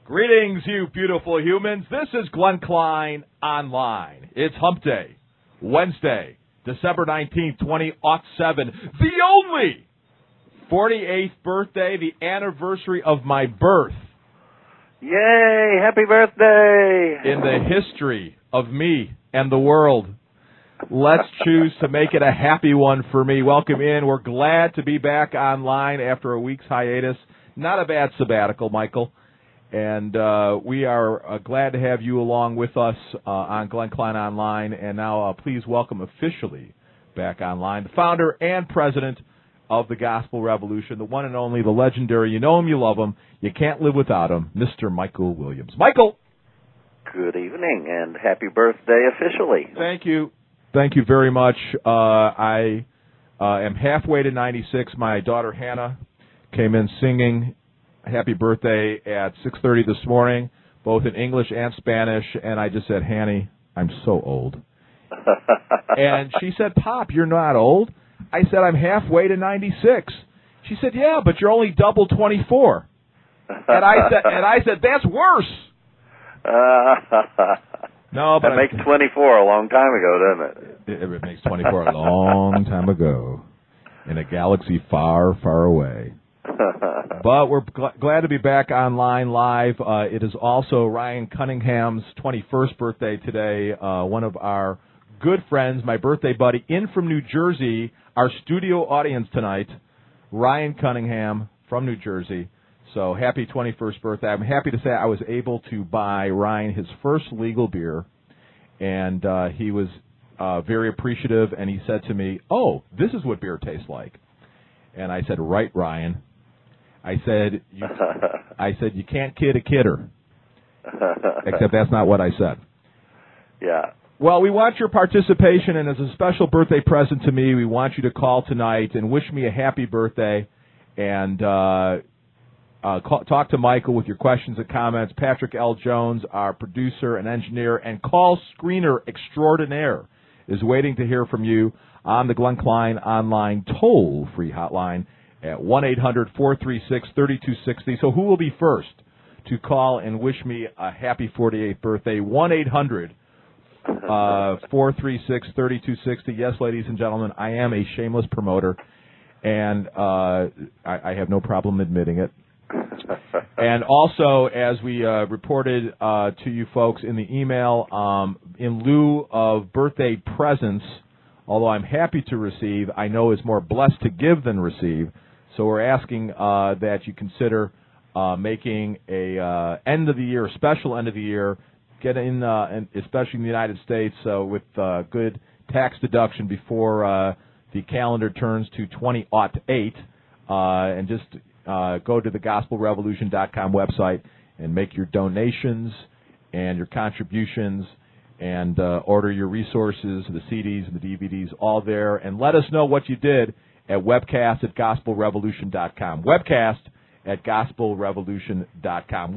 Greetings, you beautiful humans. This is Glenn Klein Online. It's Hump Day, Wednesday, December 19th, 2007. The only 48th birthday, the anniversary of my birth. Yay! Happy birthday! In the history of me and the world. Let's choose to make it a happy one for me. Welcome in. We're glad to be back online after a week's hiatus. Not a bad sabbatical, Michael. And we are glad to have you along with us on Glenn Klein Online. And now please welcome officially back online the founder and president of the Gospel Revolution, the one and only, the legendary, you know him, you love him, you can't live without him, Mr. Michael Williams. Michael! Good evening and happy birthday officially. Thank you. Thank you very much. I am halfway to 96. My daughter Hannah came in singing happy birthday at 6:30 this morning, both in English and Spanish, and I just said, Hanny, I'm so old. And she said, Pop, you're not old. I said, I'm halfway to 96. She said, yeah, but you're only double 24. And I said, that's worse. No, but that makes 24 a long time ago, doesn't it? It makes 24 a long time ago in a galaxy far, far away. But we're glad to be back online live. It is also Ryan Cunningham's 21st birthday today, one of our good friends, my birthday buddy, in from New Jersey, our studio audience tonight, Ryan Cunningham from New Jersey. So happy 21st birthday. I'm happy to say I was able to buy Ryan his first legal beer, and he was very appreciative, and he said to me, oh, this is what beer tastes like. And I said, right, Ryan. I said, you can't kid a kidder. Except that's not what I said. Yeah. Well, we want your participation, and as a special birthday present to me, we want you to call tonight and wish me a happy birthday and talk to Michael with your questions and comments. Patrick L. Jones, our producer and engineer and call screener extraordinaire, is waiting to hear from you on the Glenn Klein Online toll-free hotline at 1-800-436-3260. So who will be first to call and wish me a happy 48th birthday? 1-800-436-3260. Yes, ladies and gentlemen, I am a shameless promoter, and I have no problem admitting it. And also, as we reported to you folks in the email, in lieu of birthday presents, although I'm happy to receive, I know is more blessed to give than receive. So we're asking that you consider making a end of the year, special end of the year, get in, especially in the United States, with good tax deduction before the calendar turns to 2008, and just go to the GospelRevolution.com website and make your donations and your contributions and order your resources, the CDs and the DVDs, all there, and let us know what you did at webcast@GospelRevolution.com. Webcast at GospelRevolution.com.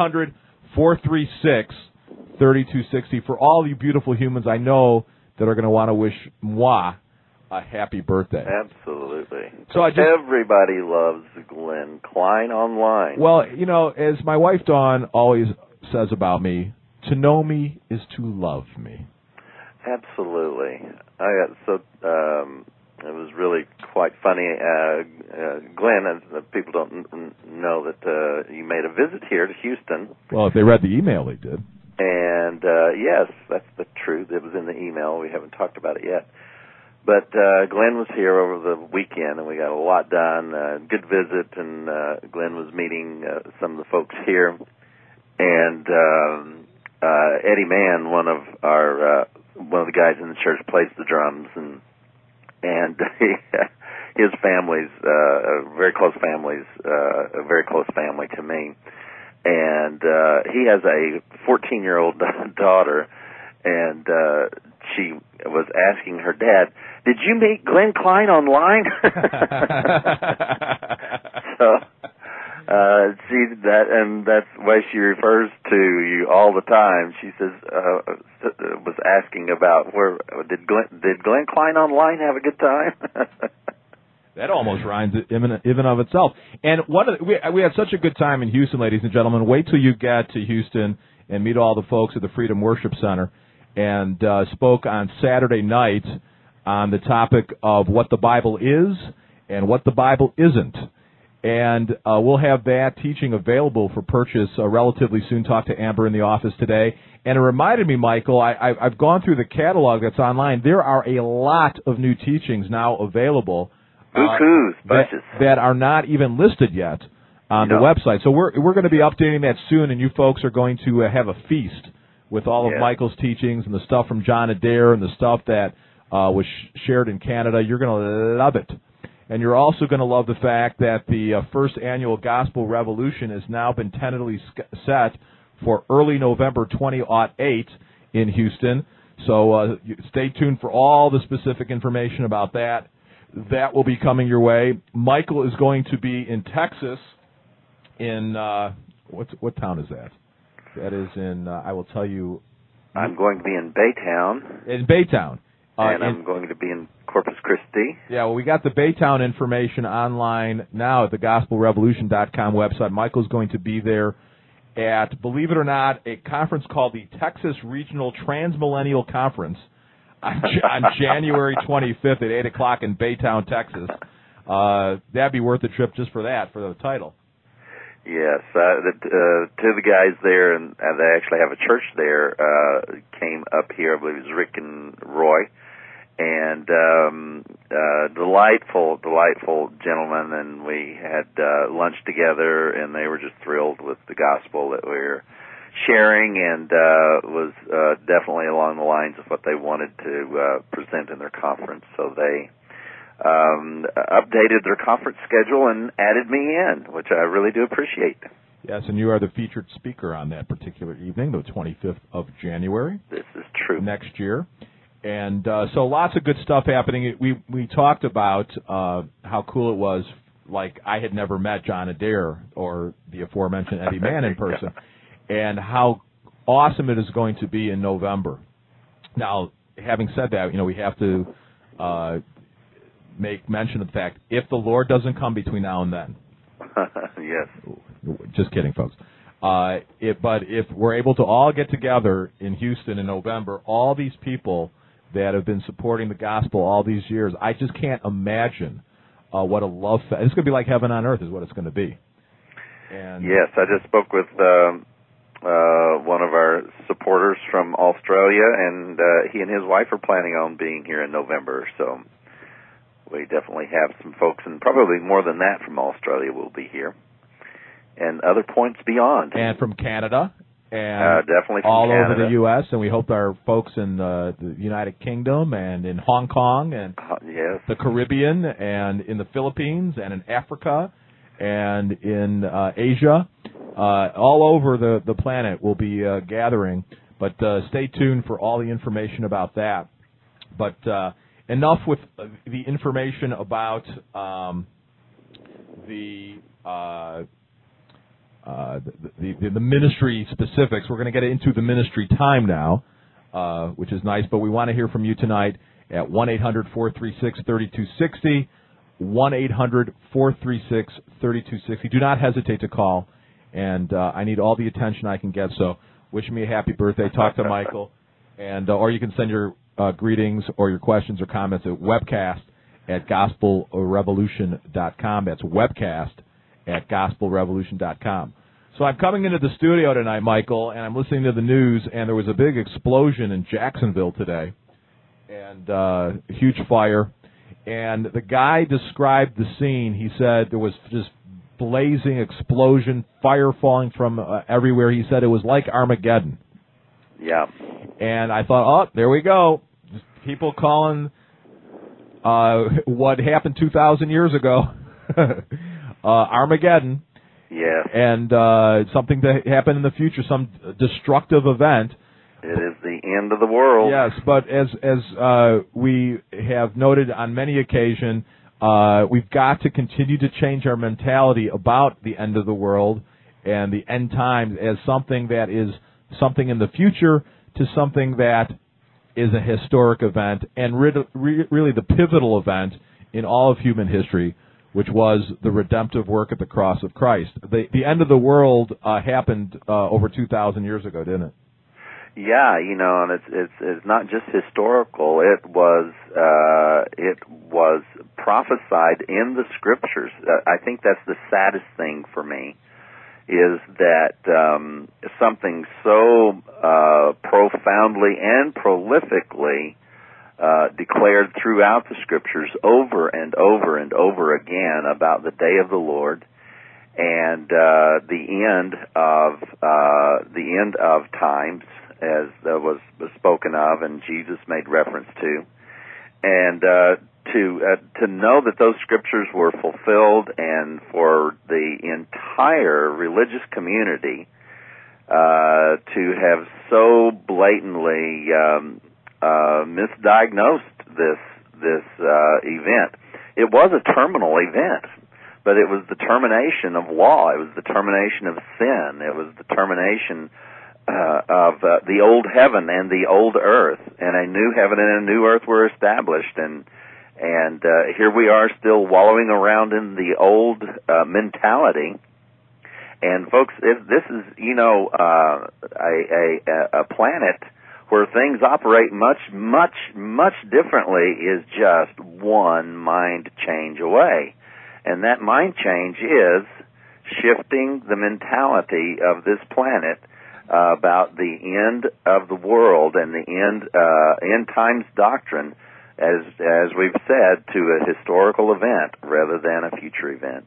1-800-436-3260 for all you beautiful humans I know that are going to want to wish moi a happy birthday. Absolutely. So everybody loves Glenn Klein Online. Well, you know, as my wife Dawn always says about me, to know me is to love me. Absolutely. It was really quite funny. Glenn, people don't know that you made a visit here to Houston. Well, if they read the email, they did. And, yes, that's the truth. It was in the email. We haven't talked about it yet. But Glenn was here over the weekend, and we got a lot done. Good visit, and Glenn was meeting some of the folks here. And Eddie Mann, one of the guys in the church, plays the drums, and his family's a very close family to me. And he has a 14-year-old daughter, and she was asking her dad, did you meet Glenn Klein online? So that's why she refers to you all the time. She says, was asking about did Glenn Klein online have a good time? That almost rhymes even of itself. And we had such a good time in Houston, ladies and gentlemen. Wait till you get to Houston and meet all the folks at the Freedom Worship Center. And spoke on Saturday night on the topic of what the Bible is and what the Bible isn't. And we'll have that teaching available for purchase relatively soon. Talk to Amber in the office today. And it reminded me, Michael, I've gone through the catalog that's online. There are a lot of new teachings now available that are not even listed yet on the website. So we're going to be updating that soon, and you folks are going to have a feast with all of Michael's teachings and the stuff from John Adair and the stuff that was shared in Canada. You're going to love it. And you're also going to love the fact that the first annual Gospel Revolution has now been tentatively set for early November 2008 in Houston. So stay tuned for all the specific information about that. That will be coming your way. Michael is going to be in Texas in, what town is that? That is in, I will tell you. I'm going to be in Baytown. In Baytown. And I'm going to be in Corpus Christi. Yeah, well, we got the Baytown information online now at the GospelRevolution.com website. Michael's going to be there at, believe it or not, a conference called the Texas Regional Transmillennial Conference on January 25th at 8 o'clock in Baytown, Texas. That'd be worth the trip just for that, for the title. Yes, two of the guys there, and they actually have a church there, came up here. I believe it was Rick and Roy, and delightful gentlemen. And we had lunch together, and they were just thrilled with the gospel that we were sharing, and was definitely along the lines of what they wanted to present in their conference. So they updated their conference schedule and added me in, which I really do appreciate. Yes, and you are the featured speaker on that particular evening, the 25th of January. This is true. Next year. And so lots of good stuff happening. We talked about how cool it was, like I had never met John Adair or the aforementioned Eddie Mann in person, and how awesome it is going to be in November. Now, having said that, we have to make mention of the fact, if the Lord doesn't come between now and then. Yes. Just kidding, folks. But if we're able to all get together in Houston in November, all these people that have been supporting the gospel all these years, I just can't imagine what a love fest. It's going to be like heaven on earth is what it's going to be. And yes, I just spoke with one of our supporters from Australia, and he and his wife are planning on being here in November, so we definitely have some folks, and probably more than that from Australia will be here, and other points beyond. And from Canada, and definitely from all Canada. over the U.S., and we hope our folks in the United Kingdom and in Hong Kong and yes. the Caribbean and in the Philippines and in Africa and in Asia, all over the planet will be gathering. But stay tuned for all the information about that. But enough with the information about the ministry specifics. We're going to get into the ministry time now, which is nice. But we want to hear from you tonight at 1-800-436-3260, 1-800-436-3260. Do not hesitate to call, and I need all the attention I can get. So wish me a happy birthday. Talk to Michael, and or you can send your greetings or your questions or comments at webcast@gospelrevolution.com. That's webcast@gospelrevolution.com. So I'm coming into the studio tonight, Michael, and I'm listening to the news, and there was a big explosion in Jacksonville today, and a huge fire. And the guy described the scene. He said there was just blazing explosion, fire falling from everywhere. He said it was like Armageddon. Yeah. And I thought, oh, there we go. Just people calling what happened 2,000 years ago Armageddon. Yes. And something to happen in the future, some destructive event. It is the end of the world. Yes, but as we have noted on many occasions, we've got to continue to change our mentality about the end of the world and the end times as something that is something in the future to something that is a historic event, and really the pivotal event in all of human history, which was the redemptive work at the cross of Christ. The end of the world happened over 2,000 years ago, didn't it? Yeah, and it's not just historical. It was prophesied in the Scriptures. I think that's the saddest thing for me, is that something so profoundly and prolifically declared throughout the Scriptures over and over and over again about the day of the Lord and the end of times, as was spoken of and Jesus made reference to, and to know that those Scriptures were fulfilled, and for the entire religious community to have so blatantly misdiagnosed this event. It was a terminal event, but it was the termination of law. It was the termination of sin. It was the termination of the old heaven and the old earth, and a new heaven and a new earth were established, and here we are still wallowing around in the old mentality. And folks, if this is a planet where things operate much differently, is just one mind change away, and that mind change is shifting the mentality of this planet about the end of the world and the end times doctrine, as we've said, to a historical event rather than a future event.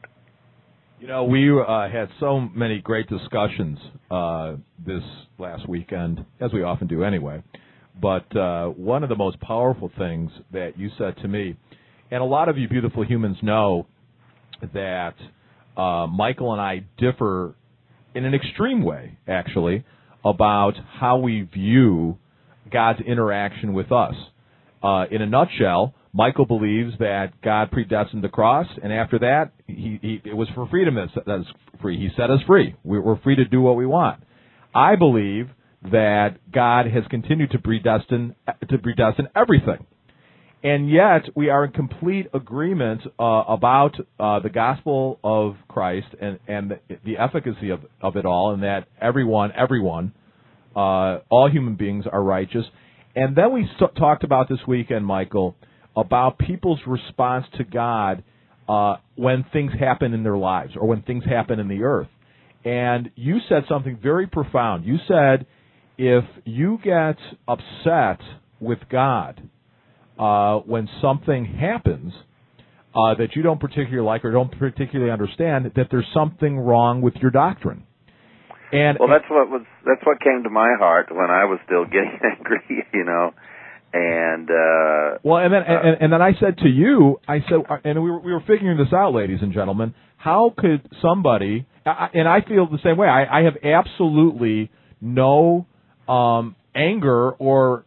We had so many great discussions this last weekend, as we often do anyway. But one of the most powerful things that you said to me, and a lot of you beautiful humans know that Michael and I differ in an extreme way, actually, about how we view God's interaction with us. In a nutshell, Michael believes that God predestined the cross, and after that, it was for freedom that is free. He set us free. We're free to do what we want. I believe that God has continued to predestine everything. And yet, we are in complete agreement about the gospel of Christ and the efficacy of it all, and that everyone, all human beings are righteous. And then we talked about this weekend, Michael, about people's response to God when things happen in their lives or when things happen in the earth. And you said something very profound. You said, if you get upset with God when something happens that you don't particularly like or don't particularly understand, that there's something wrong with your doctrine. And well, that's what came to my heart when I was still getting angry, And and then I said to you, and we were figuring this out, ladies and gentlemen. How could somebody? And I feel the same way. I have absolutely no anger or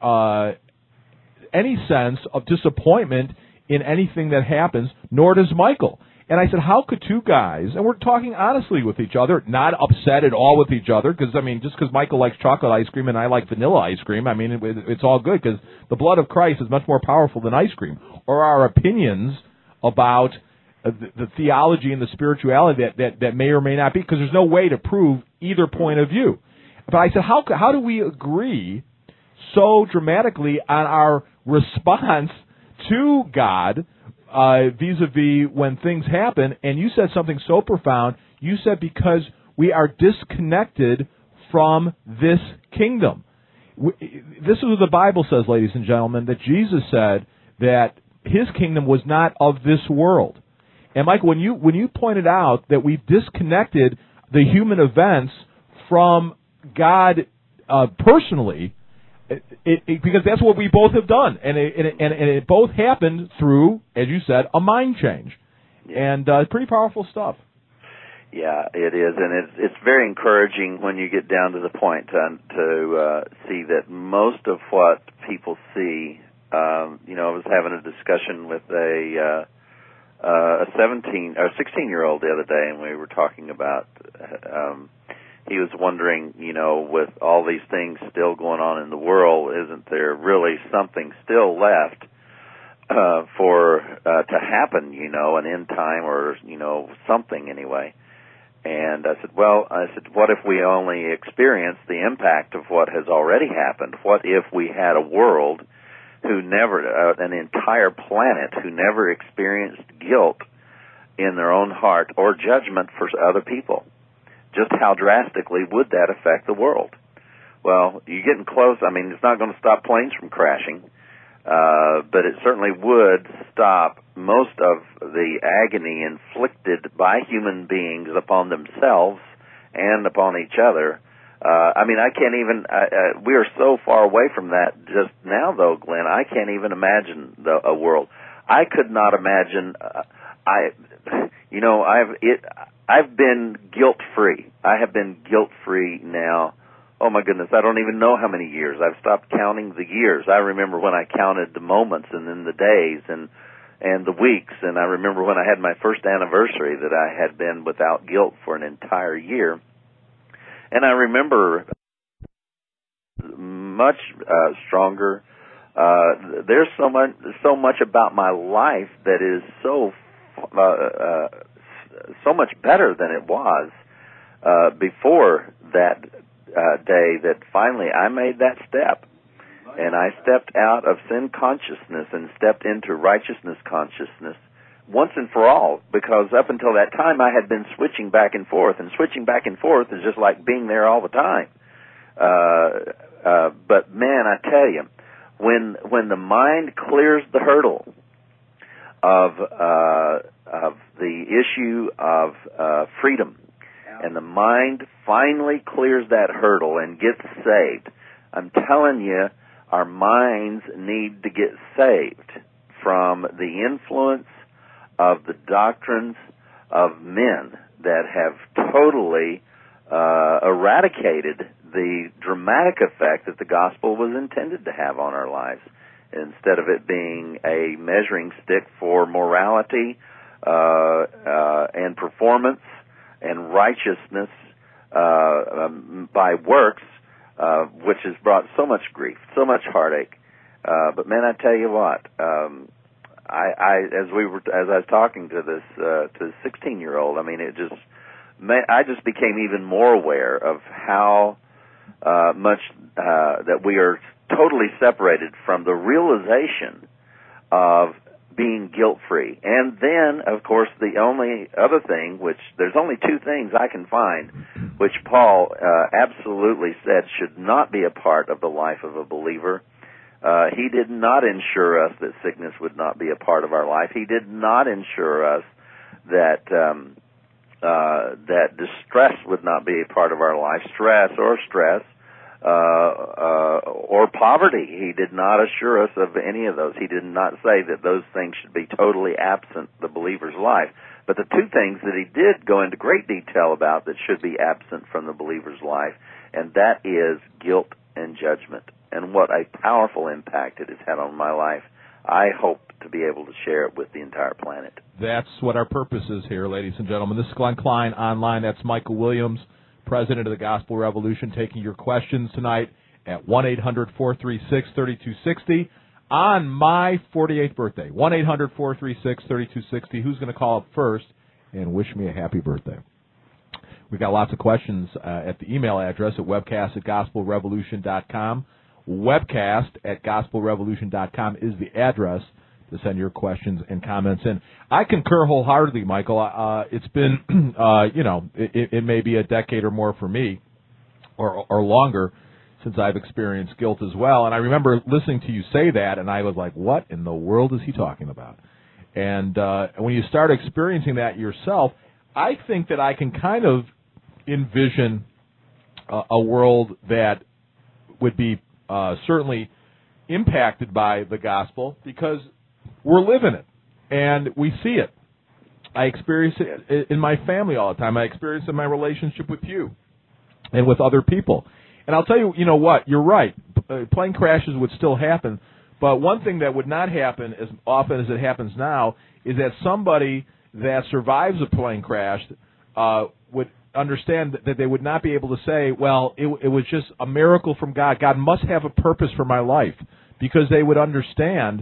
any sense of disappointment in anything that happens, nor does Michael. And I said, how could two guys, and we're talking honestly with each other, not upset at all with each other, because, just because Michael likes chocolate ice cream and I like vanilla ice cream, it's all good, because the blood of Christ is much more powerful than ice cream, or our opinions about the theology and the spirituality that may or may not be, because there's no way to prove either point of view. But I said, how do we agree so dramatically on our response to God vis-a-vis when things happen? And you said something so profound. You said, because we are disconnected from this kingdom. This is what the Bible says, ladies and gentlemen, that Jesus said that his kingdom was not of this world. And Michael, when you pointed out that we've disconnected the human events from God personally, because that's what we both have done, and it both happened through, as you said, a mind change, and pretty powerful stuff. Yeah, it is, and it's very encouraging when you get down to the point to see that most of what people see. I was having a discussion with a 17 or 16-year-old the other day, and we were talking about. He was wondering, with all these things still going on in the world, isn't there really something still left for to happen, an end time or something anyway. And I said, what if we only experienced the impact of what has already happened? What if we had a world who never, an entire planet who never experienced guilt in their own heart or judgment for other people? Just how drastically would that affect the world? Well, you're getting close. I mean, it's not going to stop planes from crashing, but it certainly would stop most of the agony inflicted by human beings upon themselves and upon each other. I can't even, we are so far away from that just now, though, Glenn. I can't even imagine a world. I could not imagine, I've been guilt-free. I have been guilt-free now. Oh, my goodness, I don't even know how many years. I've stopped counting the years. I remember when I counted the moments and then the days and the weeks, and I remember when I had my first anniversary that I had been without guilt for an entire year. And I remember much stronger. There's so much about my life that is so much better than it was before that day that finally I made that step. And I stepped out of sin consciousness and stepped into righteousness consciousness once and for all, because up until that time I had been switching back and forth, and switching back and forth is just like being there all the time. But man, I tell you, when the mind clears the hurdle of the issue of freedom, and the mind finally clears that hurdle and gets saved, I'm telling you, our minds need to get saved from the influence of the doctrines of men that have totally eradicated the dramatic effect that the gospel was intended to have on our lives. Instead of it being a measuring stick for morality and performance and righteousness by works, which has brought so much grief, so much heartache. But man, I tell you what, as I was talking to this 16-year-old, I mean, I just became even more aware of how much that we are totally separated from the realization of being guilt-free. And then, of course, the only other thing, which there's only two things I can find, which Paul absolutely said should not be a part of the life of a believer. He did not ensure us that sickness would not be a part of our life. He did not ensure us that that distress would not be a part of our life, stress or poverty. He did not assure us of any of those. He did not say that those things should be totally absent the believer's life. But the two things that he did go into great detail about that should be absent from the believer's life, and that is guilt and judgment. And what a powerful impact it has had on my life. I hope to be able to share it with the entire planet. That's what our purpose is here, ladies and gentlemen. This is Glenn Klein online. That's Michael Williams, President of the Gospel Revolution, taking your questions tonight at 1-800-436-3260 on my 48th birthday. 1-800-436-3260. Who's going to call up first and wish me a happy birthday? We've got lots of questions at the email address at webcast@gospelrevolution.com. Webcast@gospelrevolution.com is the address to send your questions and comments in. I concur wholeheartedly, Michael. It's been, it may be a decade or more for me, or longer, since I've experienced guilt as well. And I remember listening to you say that, and I was like, what in the world is he talking about? And when you start experiencing that yourself, I think that I can kind of envision a world that would be certainly impacted by the gospel, because we're living it and we see it. I experience it in my family all the time. I experience it in my relationship with you and with other people. And I'll tell you, you know what, you're right. Plane crashes would still happen, but one thing that would not happen as often as it happens now is that somebody that survives a plane crash would understand that they would not be able to say, well, it was just a miracle from God. God must have a purpose for my life, because they would understand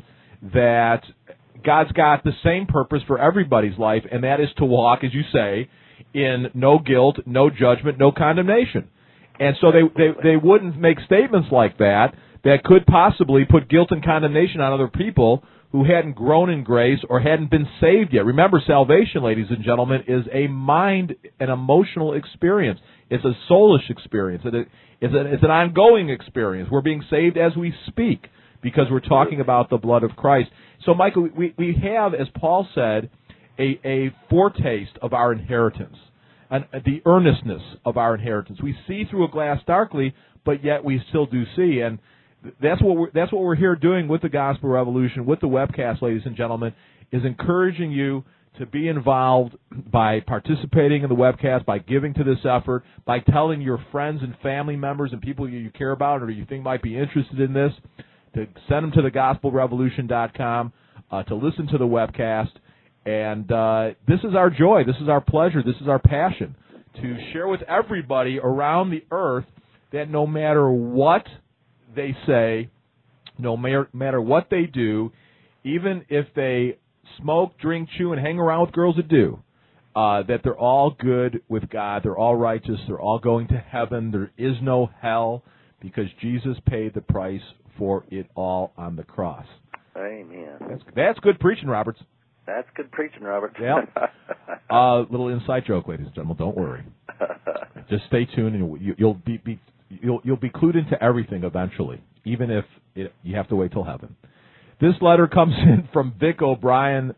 that God's got the same purpose for everybody's life, and that is to walk, as you say, in no guilt, no judgment, no condemnation. And so they wouldn't make statements like that could possibly put guilt and condemnation on other people who hadn't grown in grace or hadn't been saved yet. Remember, salvation, ladies and gentlemen, is a mind and emotional experience. It's a soulish experience. It's an ongoing experience. We're being saved as we speak because we're talking about the blood of Christ. So, Michael, we have, as Paul said, a foretaste of our inheritance, and the earnestness of our inheritance. We see through a glass darkly, but yet we still do see. And that's what we're here doing with the Gospel Revolution, with the webcast, ladies and gentlemen, is encouraging you to be involved by participating in the webcast, by giving to this effort, by telling your friends and family members and people you care about or you think might be interested in this, to send them to thegospelrevolution.com, to listen to the webcast. And this is our joy, this is our pleasure, this is our passion, to share with everybody around the earth that no matter what they say, no matter what they do, even if they smoke, drink, chew, and hang around with girls that do, that they're all good with God, they're all righteous, they're all going to heaven, there is no hell, because Jesus paid the price for it all on the cross. Amen. That's good preaching, Roberts. That's good preaching, Robert. Yeah. Little inside joke, ladies and gentlemen. Don't worry. Just stay tuned, and you'll be clued into everything eventually, even if you have to wait till heaven. This letter comes in from Vic O'Brien,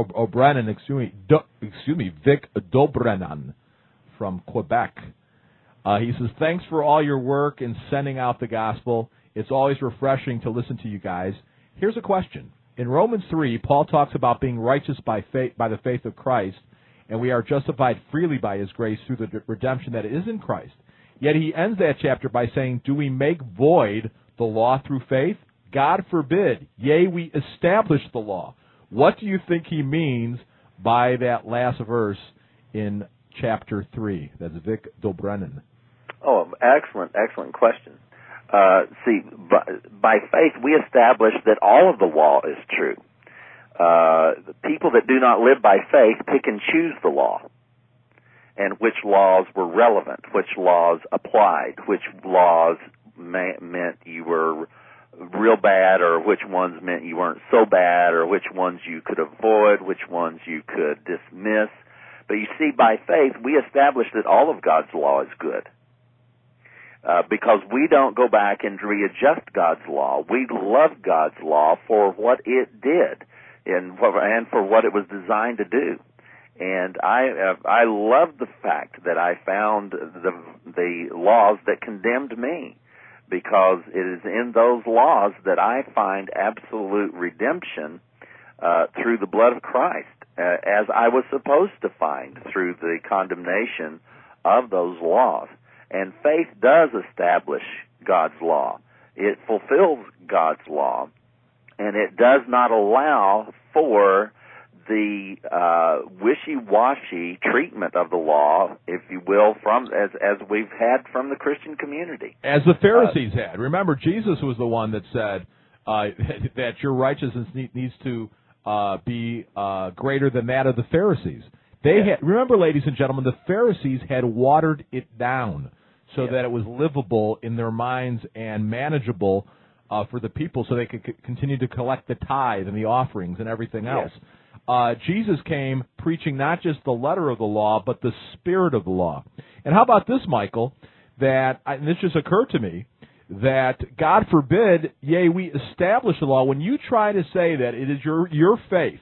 Vic Dobrenan from Quebec. He says, thanks for all your work in sending out the gospel. It's always refreshing to listen to you guys. Here's a question. In Romans 3, Paul talks about being righteous by the faith of Christ, and we are justified freely by his grace through the redemption that is in Christ. Yet he ends that chapter by saying, do we make void the law through faith? God forbid. Yea, we establish the law. What do you think he means by that last verse in chapter 3? That's Vic Dobrenan. Oh, excellent question. See, by faith we establish that all of the law is true. The people that do not live by faith pick and choose the law, and which laws were relevant, which laws applied, which laws meant you were real bad, or which ones meant you weren't so bad, or which ones you could avoid, which ones you could dismiss. But you see, by faith we establish that all of God's law is good. Because we don't go back and readjust God's law. We love God's law for what it did and for what it was designed to do. And I love the fact that I found the laws that condemned me, because it is in those laws that I find absolute redemption through the blood of Christ, as I was supposed to find through the condemnation of those laws. And faith does establish God's law. It fulfills God's law, and it does not allow for the wishy-washy treatment of the law, if you will, from as we've had from the Christian community. As the Pharisees had. Remember, Jesus was the one that said that your righteousness needs to be greater than that of the Pharisees. Remember, ladies and gentlemen, the Pharisees had watered it down so that it was livable in their minds and manageable for the people, so they could continue to collect the tithe and the offerings and everything else. Jesus came preaching not just the letter of the law, but the spirit of the law. And how about this, Michael, and this just occurred to me, that God forbid, yea, we establish the law. When you try to say that it is your faith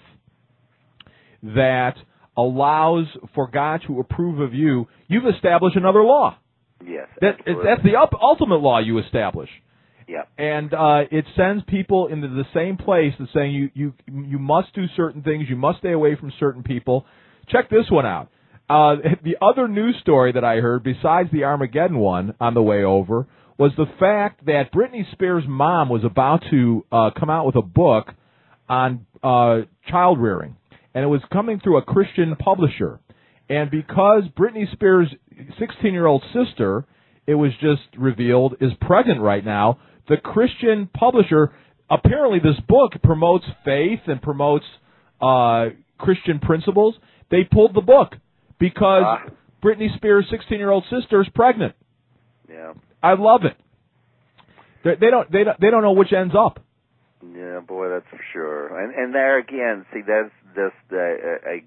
that allows for God to approve of you, you've established another law. Yes, that's the ultimate law you establish. Yeah. And it sends people into the same place that's saying you must do certain things, you must stay away from certain people. Check this one out. The other news story that I heard, besides the Armageddon one on the way over, was the fact that Britney Spears' mom was about to come out with a book on child rearing, and it was coming through a Christian publisher. And because Britney Spears' 16-year-old sister, it was just revealed, is pregnant right now, the Christian publisher apparently this book promotes faith and promotes Christian principles. They pulled the book because Britney Spears' 16-year-old sister is pregnant. Yeah. I love it. They don't know which ends up. Yeah, boy, that's for sure. And there again, see, that's just a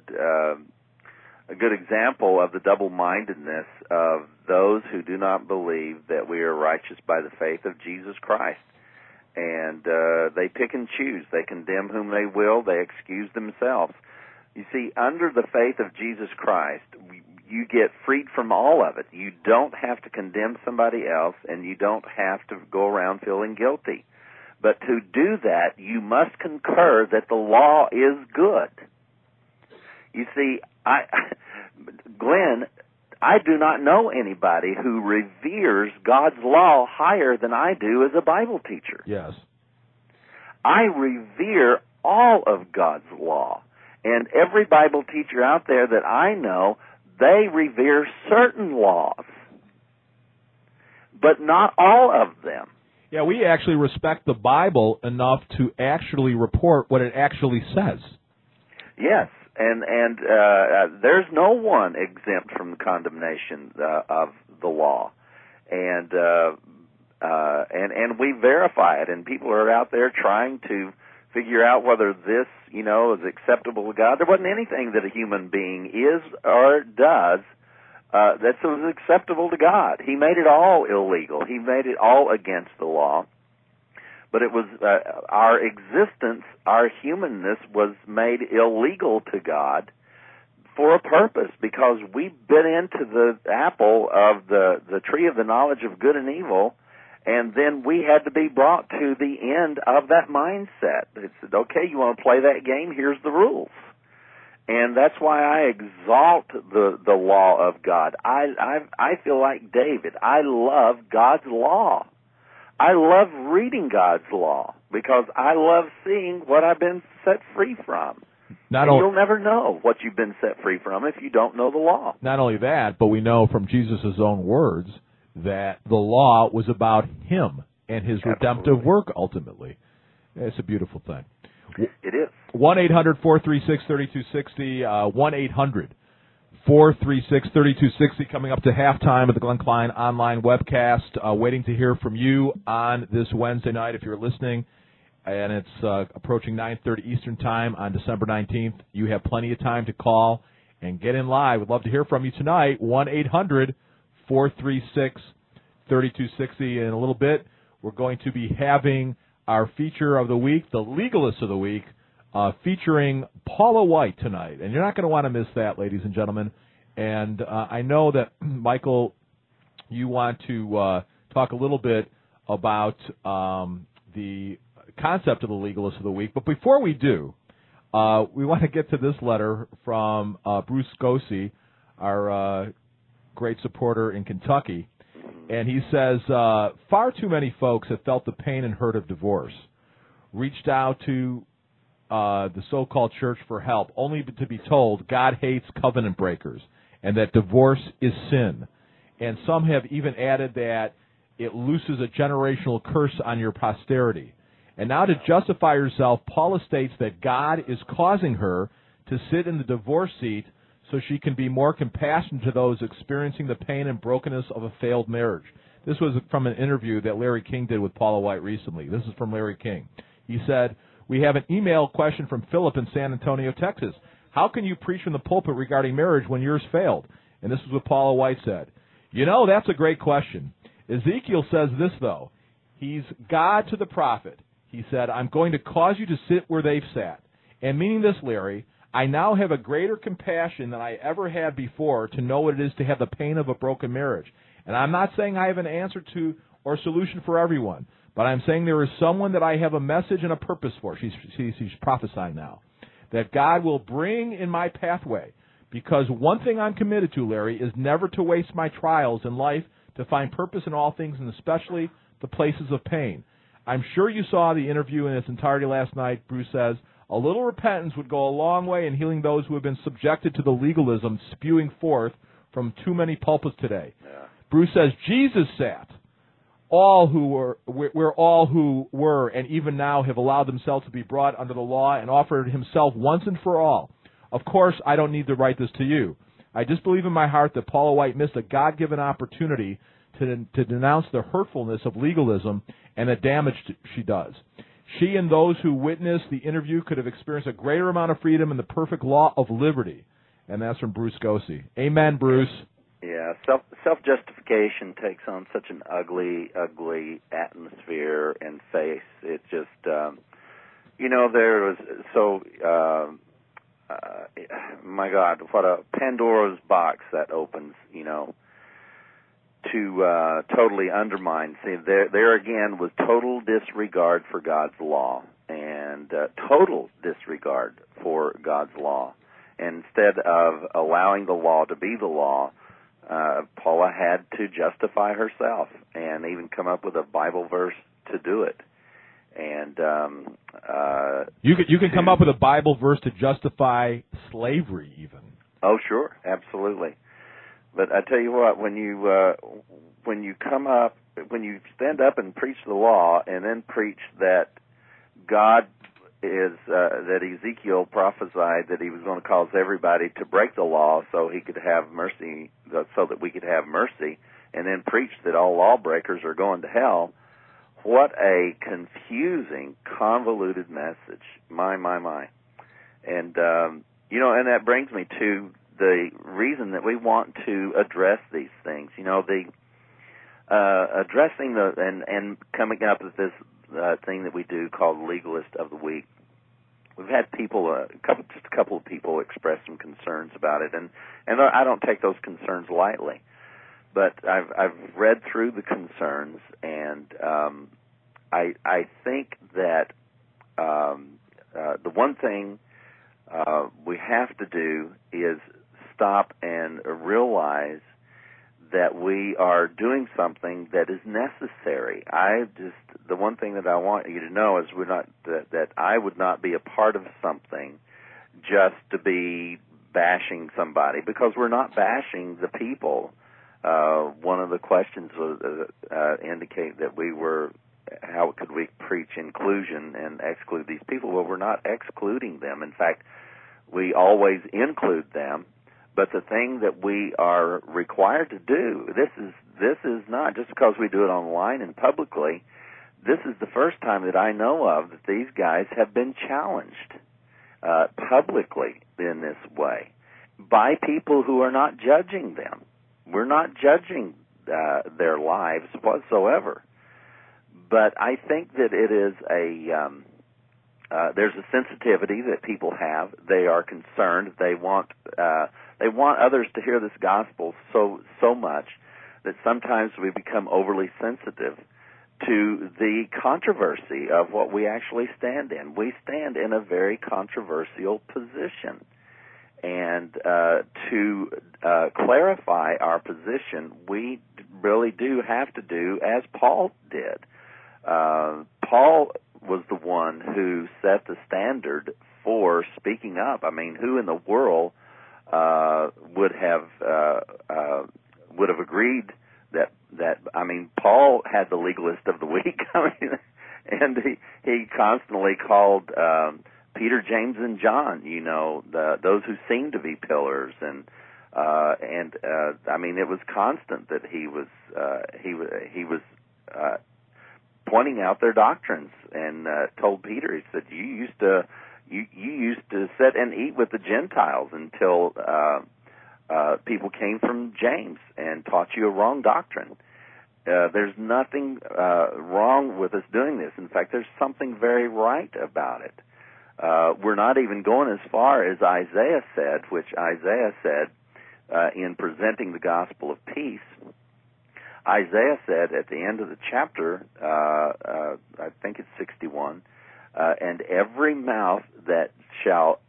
good example of the double-mindedness of those who do not believe that we are righteous by the faith of Jesus Christ. And they pick and choose. They condemn whom they will. They excuse themselves. You see, under the faith of Jesus Christ, you get freed from all of it. You don't have to condemn somebody else, and you don't have to go around feeling guilty. But to do that, you must concur that the law is good. You see, Glenn, I do not know anybody who reveres God's law higher than I do as a Bible teacher. Yes. I revere all of God's law. And every Bible teacher out there that I know, they revere certain laws, but not all of them. Yeah, we actually respect the Bible enough to actually report what it actually says. Yes, and there's no one exempt from the condemnation of the law, and we verify it. And people are out there trying to figure out whether this, is acceptable to God. There wasn't anything that a human being is or does that was acceptable to God. He made it all illegal. He made it all against the law. But it was our existence, our humanness was made illegal to God for a purpose, because we bit into the apple of the tree of the knowledge of good and evil, and then we had to be brought to the end of that mindset. It said, okay, you want to play that game? Here's the rules. And that's why I exalt the law of God. I feel like David. I love God's law. I love reading God's law because I love seeing what I've been set free from. You'll never know what you've been set free from if you don't know the law. Not only that, but we know from Jesus' own words that the law was about him and his redemptive work ultimately. It's a beautiful thing. It is. 1-800-436-3260, 1-800-436-3260, coming up to halftime of the Glenn Klein online webcast. Waiting to hear from you on this Wednesday night if you're listening. And it's approaching 9:30 Eastern Time on December 19th. You have plenty of time to call and get in live. We'd love to hear from you tonight. 1-800-436-3260. In a little bit, we're going to be having our feature of the week, the Legalist of the Week, featuring Paula White tonight. And you're not going to want to miss that, ladies and gentlemen. And I know that, Michael, you want to talk a little bit about the concept of the Legalist of the Week. But before we do, we want to get to this letter from Bruce Gosi, our great supporter in Kentucky. And he says, far too many folks have felt the pain and hurt of divorce, reached out to the so-called church for help, only to be told God hates covenant breakers and that divorce is sin. And some have even added that it looses a generational curse on your posterity. And now to justify herself, Paula states that God is causing her to sit in the divorce seat so she can be more compassionate to those experiencing the pain and brokenness of a failed marriage. This was from an interview that Larry King did with Paula White recently. This is from Larry King. He said, we have an email question from Philip in San Antonio, Texas. How can you preach from the pulpit regarding marriage when yours failed? And this is what Paula White said. That's a great question. Ezekiel says this, though. He's God to the prophet. He said, I'm going to cause you to sit where they've sat. And meaning this, Larry, I now have a greater compassion than I ever had before to know what it is to have the pain of a broken marriage. And I'm not saying I have an answer to or solution for everyone, but I'm saying there is someone that I have a message and a purpose for. She's prophesying now. That God will bring in my pathway. Because one thing I'm committed to, Larry, is never to waste my trials in life, to find purpose in all things, and especially the places of pain. I'm sure you saw the interview in its entirety last night. Bruce says, a little repentance would go a long way in healing those who have been subjected to the legalism spewing forth from too many pulpits today. Yeah. Bruce says, Jesus sat where all who were and even now have allowed themselves to be brought under the law and offered himself once and for all. Of course, I don't need to write this to you. I just believe in my heart that Paula White missed a God-given opportunity to denounce the hurtfulness of legalism and the damage she does. She and those who witnessed the interview could have experienced a greater amount of freedom in the perfect law of liberty. And that's from Bruce Gosse. Amen, Bruce. Yeah, self-justification takes on such an ugly atmosphere and face. It just, there was my God, what a Pandora's box that opens, to totally undermine. See, there again was total disregard for God's law and total disregard for God's law. And instead of allowing the law to be the law, Paula had to justify herself and even come up with a Bible verse to do it. And you can come up with a Bible verse to justify slavery, even. Oh, sure, absolutely. But I tell you what, when you stand up and preach the law, and then preach that God is that Ezekiel prophesied that he was going to cause everybody to break the law so he could have mercy, so that we could have mercy, and then preach that all lawbreakers are going to hell. What a confusing, convoluted message. My. And, and that brings me to the reason that we want to address these things. Addressing and coming up with this thing that we do called Legalist of the Week. We've had people, just a couple of people express some concerns about it, and I don't take those concerns lightly. But I've read through the concerns, and I think that the one thing we have to do is stop and realize that we are doing something that is necessary. The one thing that I want you to know is that I would not be a part of something just to be bashing somebody, because we're not bashing the people. One of the questions was indicate that how could we preach inclusion and exclude these people? Well, we're not excluding them. In fact, we always include them. But the thing that we are required to do, this is not just because we do it online and publicly. This is the first time that I know of that these guys have been challenged publicly in this way by people who are not judging them. We're not judging their lives whatsoever. But I think that it is there's a sensitivity that people have. They are concerned. They want others to hear this gospel so much that sometimes we become overly sensitive to the controversy of what we actually stand in. We stand in a very controversial position. And to clarify our position, we really do have to do as Paul did. Paul was the one who set the standard for speaking up. I mean, who in the world would have agreed that I mean, Paul had the legalist of the week. I mean, and he constantly called Peter, James, and John, those who seemed to be pillars, and I mean, it was constant that he was pointing out their doctrines, and told Peter, he said, you used to sit and eat with the Gentiles until people came from James and taught you a wrong doctrine. There's nothing wrong with us doing this. In fact, there's something very right about it. We're not even going as far as Isaiah said, which Isaiah said in presenting the gospel of peace. Isaiah said at the end of the chapter, I think it's 61, and every mouth that shall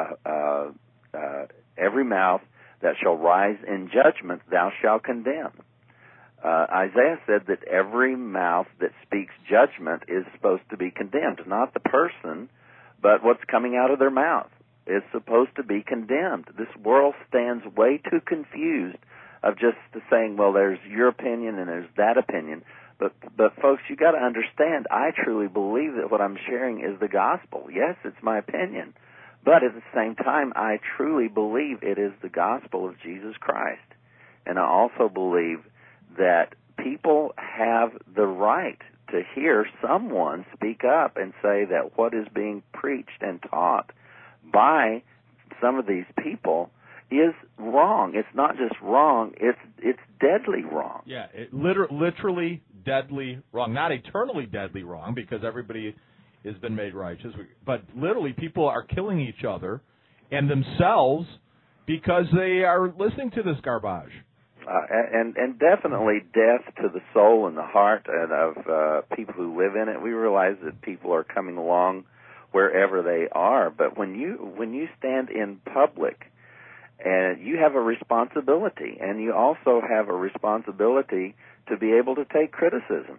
rise in judgment thou shalt condemn. Isaiah said that every mouth that speaks judgment is supposed to be condemned, not the person, but what's coming out of their mouth is supposed to be condemned. This world stands way too confused of just saying, well, there's your opinion and there's that opinion. But folks, you got to understand, I truly believe that what I'm sharing is the gospel. Yes, it's my opinion, but at the same time, I truly believe it is the gospel of Jesus Christ. And I also believe that people have the right to hear someone speak up and say that what is being preached and taught by some of these people is wrong. It's not just wrong, it's deadly wrong. Yeah, literally deadly wrong. Not eternally deadly wrong, because everybody has been made righteous, but literally people are killing each other and themselves because they are listening to this garbage. And definitely death to the soul and the heart and of people who live in it. We realize that people are coming along wherever they are, but when you stand in public, and you have a responsibility, and you also have a responsibility to be able to take criticism,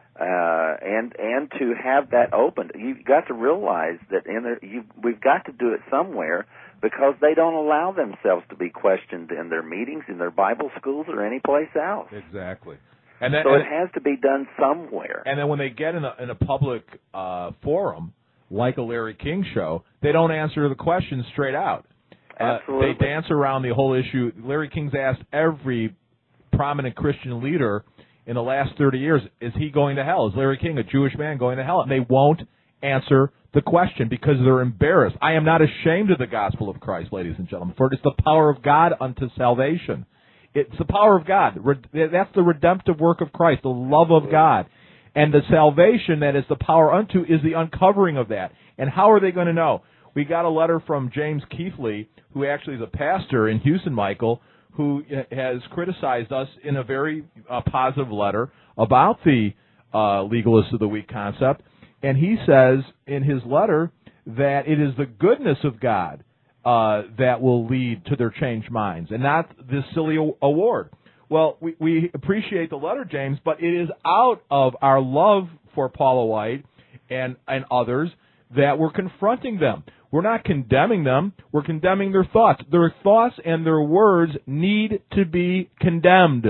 and to have that open. You've got to realize that we've got to do it somewhere, because they don't allow themselves to be questioned in their meetings, in their Bible schools, or any place else. Exactly. So it has to be done somewhere. And then when they get in a public forum, like a Larry King show, they don't answer the question straight out. Absolutely. They dance around the whole issue. Larry King's asked every prominent Christian leader in the last 30 years, is he going to hell? Is Larry King, a Jewish man, going to hell? And they won't answer the question because they're embarrassed. I am not ashamed of the gospel of Christ, ladies and gentlemen, for it is the power of God unto salvation. It's the power of God. That's the redemptive work of Christ, the love of God. And the salvation that is the power unto is the uncovering of that. And how are they going to know? We got a letter from James Keithley, who actually is a pastor in Houston, Michael, who has criticized us in a very positive letter about the Legalist of the Week concept. And he says in his letter that it is the goodness of God that will lead to their changed minds, and not this silly award. Well, we appreciate the letter, James, but it is out of our love for Paula White and others that we're confronting them. We're not condemning them. We're condemning their thoughts. Their thoughts and their words need to be condemned.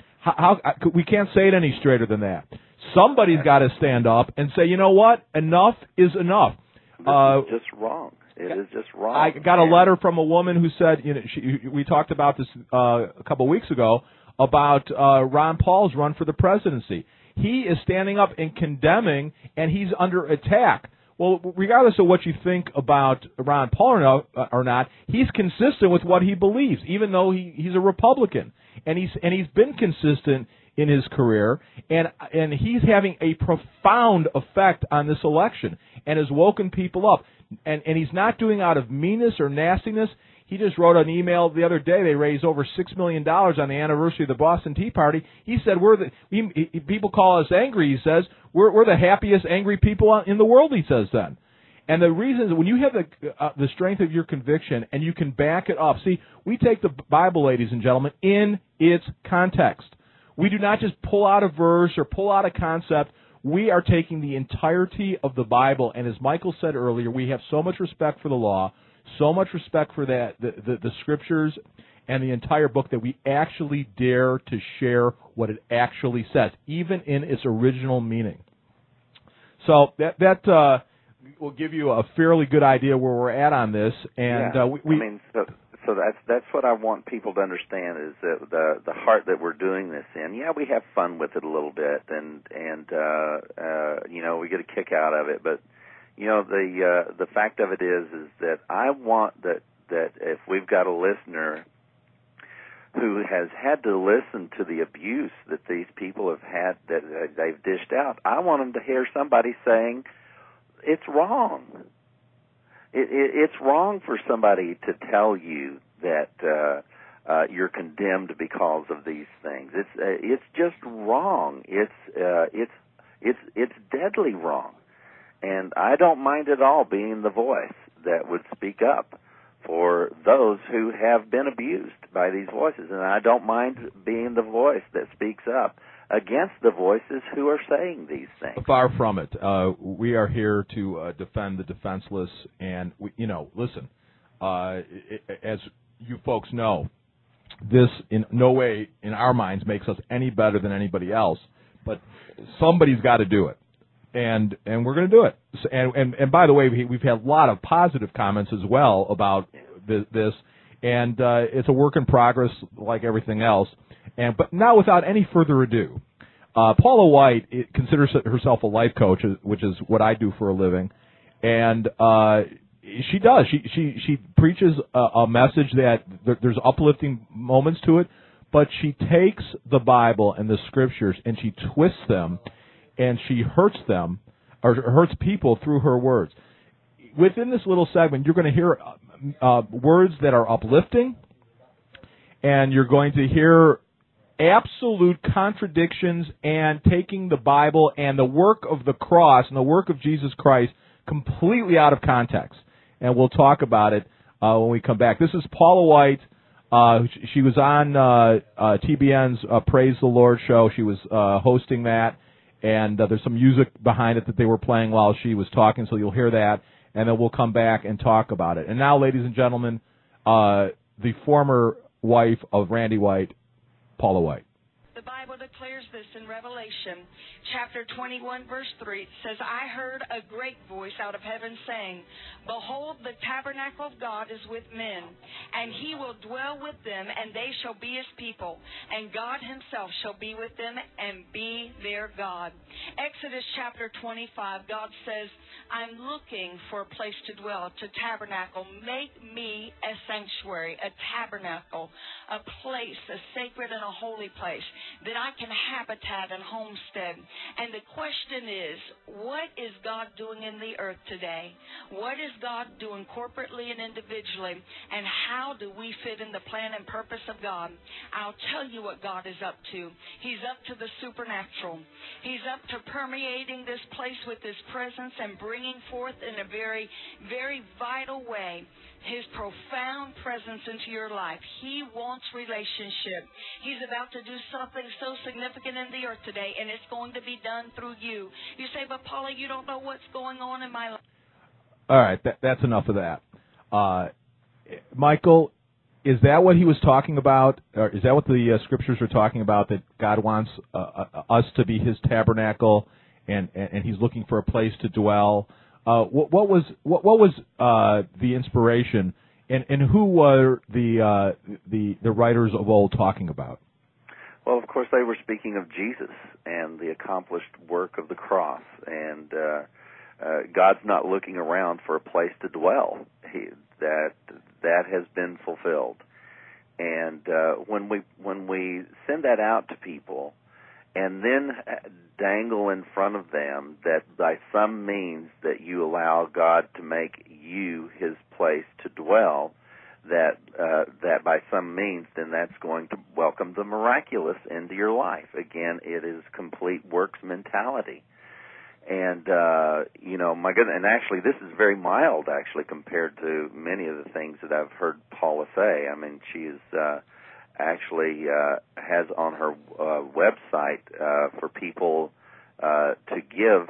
We can't say it any straighter than that. Somebody's got to stand up and say, you know what? Enough is enough. This is just wrong. It is just wrong. I got a letter from a woman who said, we talked about this a couple of weeks ago, about Ron Paul's run for the presidency. He is standing up and condemning, and he's under attack. Well, regardless of what you think about Ron Paul or not, he's consistent with what he believes, even though he's a Republican, and he's been consistent in his career, and he's having a profound effect on this election, and has woken people up, and he's not doing out of meanness or nastiness. He just wrote an email the other day. They raised over $6 million on the anniversary of the Boston Tea Party. He said, people call us angry, he says. We're the happiest angry people in the world, he says then. And the reason is when you have the strength of your conviction and you can back it up. See, we take the Bible, ladies and gentlemen, in its context. We do not just pull out a verse or pull out a concept. We are taking the entirety of the Bible, and as Michael said earlier, we have so much respect for the law, so much respect for that the Scriptures and the entire book that we actually dare to share what it actually says, even in its original meaning. So that will give you a fairly good idea where we're at on this. And so that's what I want people to understand is that the heart that we're doing this in. Yeah, we have fun with it a little bit, and we get a kick out of it, but. The fact of it is that I want that if we've got a listener who has had to listen to the abuse that these people have had, that they've dished out, I want them to hear somebody saying, it's wrong. It's wrong for somebody to tell you that you're condemned because of these things. It's just wrong. It's deadly wrong. And I don't mind at all being the voice that would speak up for those who have been abused by these voices. And I don't mind being the voice that speaks up against the voices who are saying these things. Far from it. We are here to defend the defenseless. And, listen, as you folks know, this in no way in our minds makes us any better than anybody else. but somebody's got to do it. And we're going to do it. And by the way, we've had a lot of positive comments as well about this, and it's a work in progress like everything else. But now, without any further ado, Paula White considers herself a life coach, which is what I do for a living, and she does. She preaches a message that there's uplifting moments to it, but she takes the Bible and the Scriptures and she twists them, and she hurts them, or hurts people through her words. Within this little segment, you're going to hear words that are uplifting, and you're going to hear absolute contradictions and taking the Bible and the work of the cross and the work of Jesus Christ completely out of context. And we'll talk about it when we come back. This is Paula White. She was on TBN's Praise the Lord show. She was hosting that. And there's some music behind it that they were playing while she was talking, so you'll hear that, and then we'll come back and talk about it. And now, ladies and gentlemen, the former wife of Randy White, Paula White. The Bible declares this in Revelation, chapter 21, verse 3. It says, I heard a great voice out of heaven saying, Behold, the tabernacle of God is with men, and he will dwell with them, and they shall be his people, and God himself shall be with them and be their God. Exodus chapter 25, God says, I'm looking for a place to dwell, to tabernacle. Make me a sanctuary, a tabernacle, a place, a sacred and a holy place that I can habitat and homestead. And the question is, what is God doing in the earth today? What is God doing corporately and individually? And how do we fit in the plan and purpose of God? I'll tell you what God is up to. He's up to the supernatural. He's up to permeating this place with his presence and bringing forth in a very, very vital way his profound presence into your life. He wants relationship. He's about to do something so significant in the earth today, and it's going to be done through you. You say, but Paula, you don't know what's going on in my life. All right, that's enough of that. Michael, is that what he was talking about? Or is that what the Scriptures are talking about, that God wants us to be his tabernacle, and he's looking for a place to dwell? What was the inspiration, and who were the writers of old talking about? Well, of course, they were speaking of Jesus and the accomplished work of the cross, and God's not looking around for a place to dwell. That has been fulfilled, and when we send that out to people, and then dangle in front of them that by some means that you allow God to make you his place to dwell, that by some means then that's going to welcome the miraculous into your life. Again, it is complete works mentality. And, my goodness, and actually this is very mild, actually, compared to many of the things that I've heard Paula say. I mean, she is actually has on her website for people to give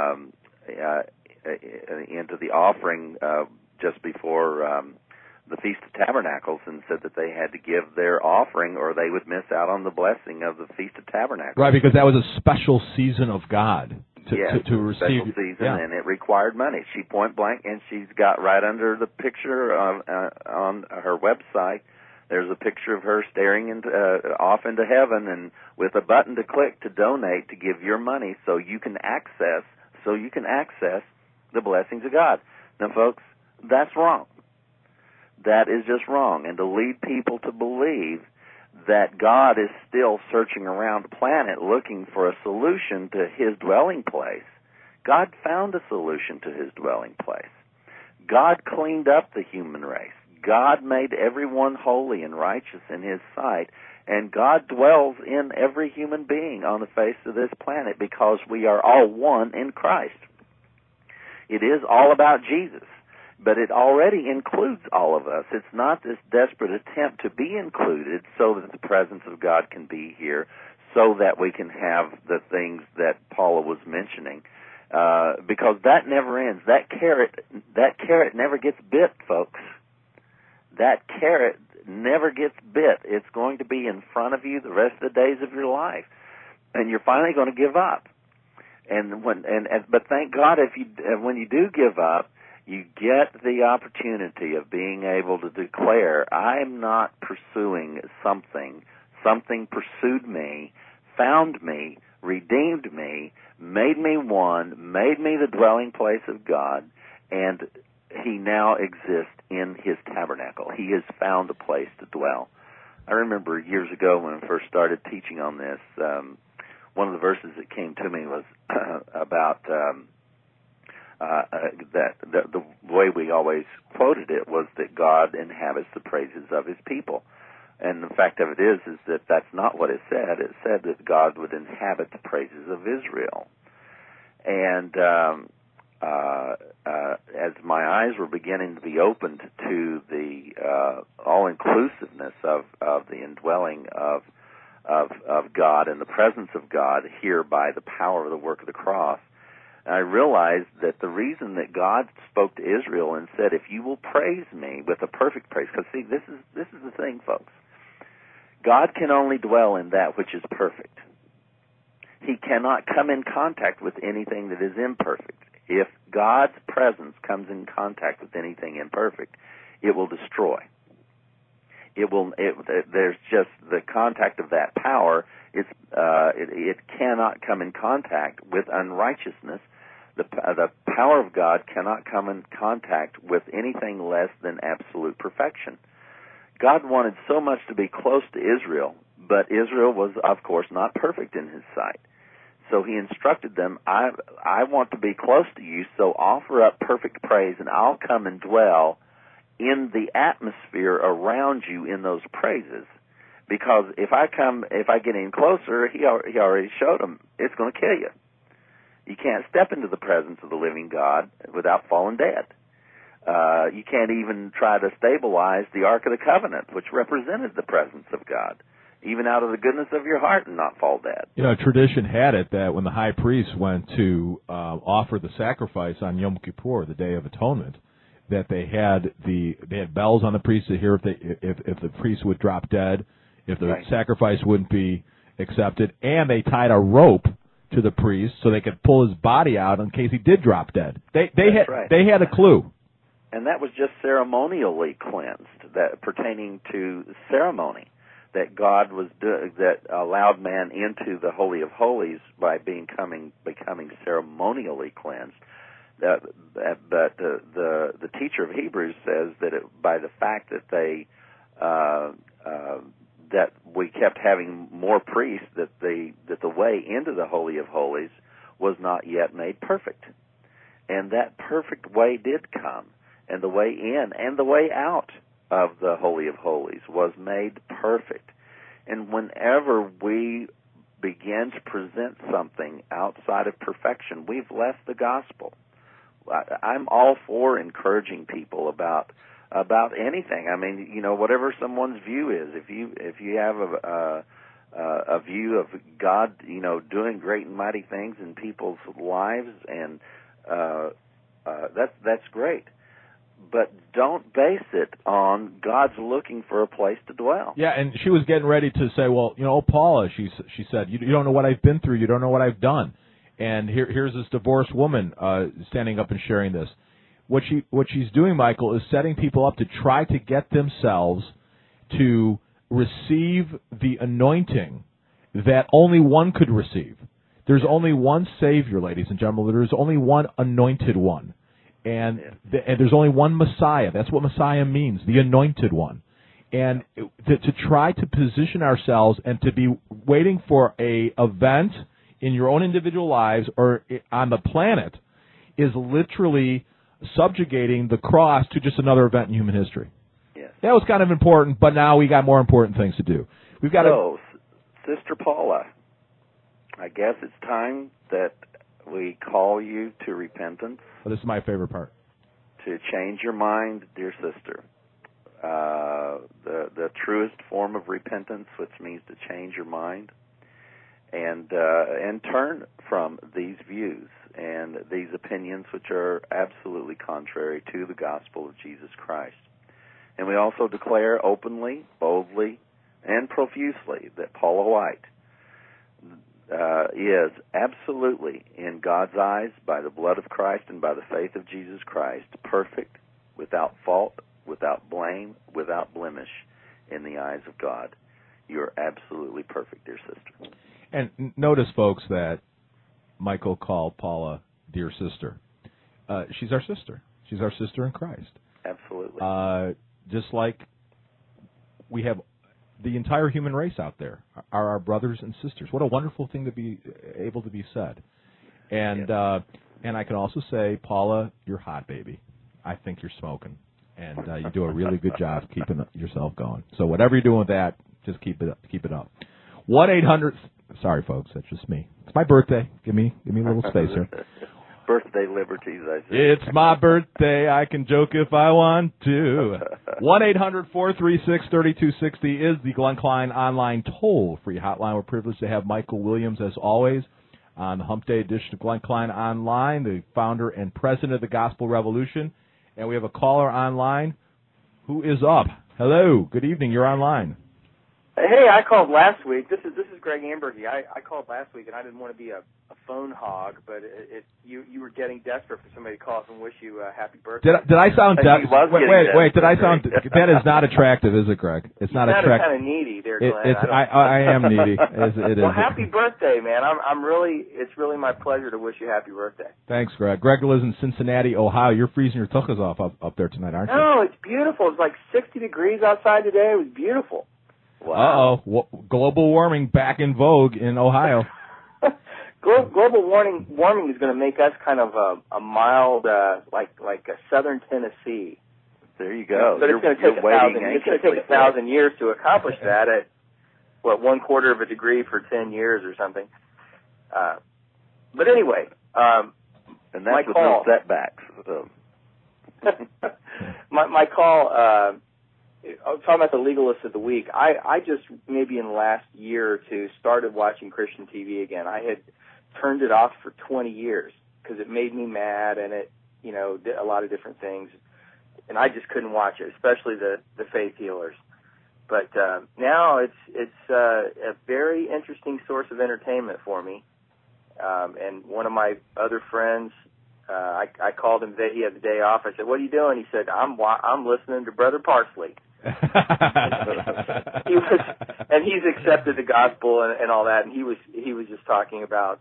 into the offering just before the Feast of Tabernacles, and said that they had to give their offering or they would miss out on the blessing of the Feast of Tabernacles. Right, because that was a special season of God to receive. Special season, and it required money. She point blank, and she's got right under the picture on her website. There's a picture of her staring off into heaven, and with a button to click to donate to give your money, so you can access the blessings of God. Now, folks, that's wrong. That is just wrong. And to lead people to believe that God is still searching around the planet looking for a solution to his dwelling place, God found a solution to his dwelling place. God cleaned up the human race. God made everyone holy and righteous in his sight, and God dwells in every human being on the face of this planet because we are all one in Christ. It is all about Jesus, but it already includes all of us. It's not this desperate attempt to be included so that the presence of God can be here, so that we can have the things that Paula was mentioning, because that never ends. That carrot never gets bit, folks. That carrot never gets bit. It's going to be in front of you the rest of the days of your life. and you're finally going to give up. But thank God when you do give up, you get the opportunity of being able to declare, I'm not pursuing something. Something pursued me, found me, redeemed me, made me one, made me the dwelling place of God, and he now exists in his tabernacle. He has found a place to dwell. I remember years ago when I first started teaching on this, one of the verses that came to me was about that the way we always quoted it was that God inhabits the praises of his people. And the fact of it is that that's not what it said. It said that God would inhabit the praises of Israel. And as my eyes were beginning to be opened to the all-inclusiveness of the indwelling of God and the presence of God here by the power of the work of the cross, I realized that the reason that God spoke to Israel and said, if you will praise me with a perfect praise, because see, this is the thing, folks. God can only dwell in that which is perfect. He cannot come in contact with anything that is imperfect. If God's presence comes in contact with anything imperfect, it will destroy. There's just the contact of that power. It cannot come in contact with unrighteousness. The power of God cannot come in contact with anything less than absolute perfection. God wanted so much to be close to Israel, but Israel was, of course, not perfect in his sight. So he instructed them, I want to be close to you, so offer up perfect praise, and I'll come and dwell in the atmosphere around you in those praises. Because if I get in closer, he already showed them, it's going to kill you. You can't step into the presence of the living God without falling dead. You can't even try to stabilize the Ark of the Covenant, which represented the presence of God, even out of the goodness of your heart, and not fall dead. You know, tradition had it that when the high priest went to offer the sacrifice on Yom Kippur, the Day of Atonement, that they had bells on the priest to hear if the priest would drop dead, if the sacrifice wouldn't be accepted, and they tied a rope to the priest so they could pull his body out in case he did drop dead. They had a clue. And that was just ceremonially cleansed, that pertaining to ceremony, that God was that allowed man into the Holy of Holies by becoming ceremonially cleansed. But the teacher of Hebrews says that by the fact that that we kept having more priests, that the way into the Holy of Holies was not yet made perfect, and that perfect way did come. And the way in and the way out of the Holy of Holies was made perfect. And whenever we begin to present something outside of perfection, we've left the gospel. I'm all for encouraging people about anything. I mean, you know, whatever someone's view is. If you have a view of God, you know, doing great and mighty things in people's lives, and that's great. But don't base it on God's looking for a place to dwell. Yeah, and she was getting ready to say, well, you know, Paula, she said, you don't know what I've been through. You don't know what I've done. And here's this divorced woman standing up and sharing this. What she's doing, Michael, is setting people up to try to get themselves to receive the anointing that only one could receive. There's only one Savior, ladies and gentlemen. There's only one anointed one. And there's only one Messiah. That's what Messiah means, the anointed one. And to try to position ourselves and to be waiting for a event in your own individual lives or on the planet is literally subjugating the cross to just another event in human history. Yes. That was kind of important, but now we got more important things to do. We've got Sister Paula, I guess it's time that we call you to repentance. Well, this is my favorite part. To change your mind, dear sister. The truest form of repentance, which means to change your mind and turn from these views and these opinions which are absolutely contrary to the gospel of Jesus Christ. And we also declare openly, boldly, and profusely that Paula White, is absolutely, in God's eyes, by the blood of Christ and by the faith of Jesus Christ, perfect, without fault, without blame, without blemish in the eyes of God. You're absolutely perfect, dear sister. And notice, folks, that Michael called Paula dear sister. She's our sister. She's our sister in Christ. Absolutely. Just like we have the entire human race out there are our brothers and sisters. What a wonderful thing to be able to be said. And and I can also say, Paula, you're hot, baby. I think you're smoking. And you do a really good job keeping yourself going. So whatever you're doing with that, just keep it up. Keep it up. 1-800. Sorry, folks, that's just me. It's my birthday. Give me a little space here. Birthday liberties, I say. It's my birthday. I can joke if I want to. 1-800-436-3260 is the Glenn Klein online toll-free hotline. We're privileged to have Michael Williams, as always, on the Hump Day edition of Glenn Klein Online, the founder and president of the Gospel Revolution. And we have a caller online who is up. Hello. Good evening. You're online. Hey, I called last week. This is Greg Ambergy. I called last week, and I didn't want to be a phone hog, but you were getting desperate for somebody to call up and wish you a happy birthday. Did I sound desperate? Wait. Did I sound? That is not attractive, is it, Greg? It's not attractive. Kind of needy there, Glenn. I am needy. It is. Well, happy birthday, man. It's really my pleasure to wish you happy birthday. Thanks, Greg. Greg lives in Cincinnati, Ohio. You're freezing your tuchas off up there tonight, aren't you? No, it's beautiful. It's like 60 degrees outside today. It was beautiful. Wow. Uh-oh. Global warming back in vogue in Ohio. Global warming is going to make us kind of a mild, like a southern Tennessee. There you go. But it's going to take 1,000 years to accomplish that at, 1/4 of a degree for 10 years or something. But anyway, and that's with no setbacks. So. my call. I was talking about the Legalist of the Week. I just, maybe in the last year or two, started watching Christian TV again. I had turned it off for 20 years because it made me mad and it, did a lot of different things. And I just couldn't watch it, especially the faith healers. But now it's a very interesting source of entertainment for me. And one of my other friends, I called him today. He had the day off. I said, "What are you doing?" He said, I'm listening to Brother Parsley." He's accepted the gospel and all that, and he was just talking about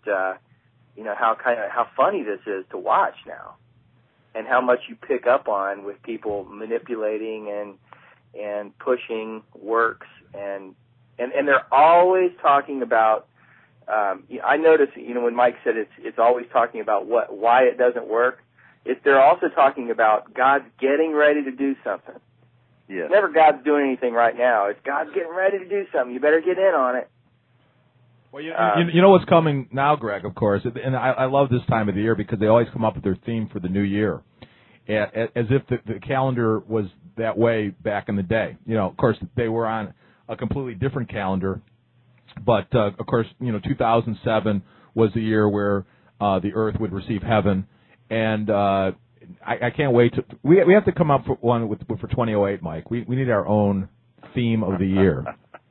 how funny this is to watch now, and how much you pick up on with people manipulating and pushing works, and they're always talking about. I noticed, when Mike said it's always talking about why it doesn't work. They're also talking about God's getting ready to do something. Yes. It's never God's doing anything right now. It's God's getting ready to do something. You better get in on it. Well, you know what's coming now, Greg, of course, and I love this time of the year because they always come up with their theme for the new year, as if the calendar was that way back in the day. Of course, they were on a completely different calendar, but of course, 2007 was the year where the earth would receive heaven, and I can't wait to. We have to come up for one for 2008, Mike. We need our own theme of the year.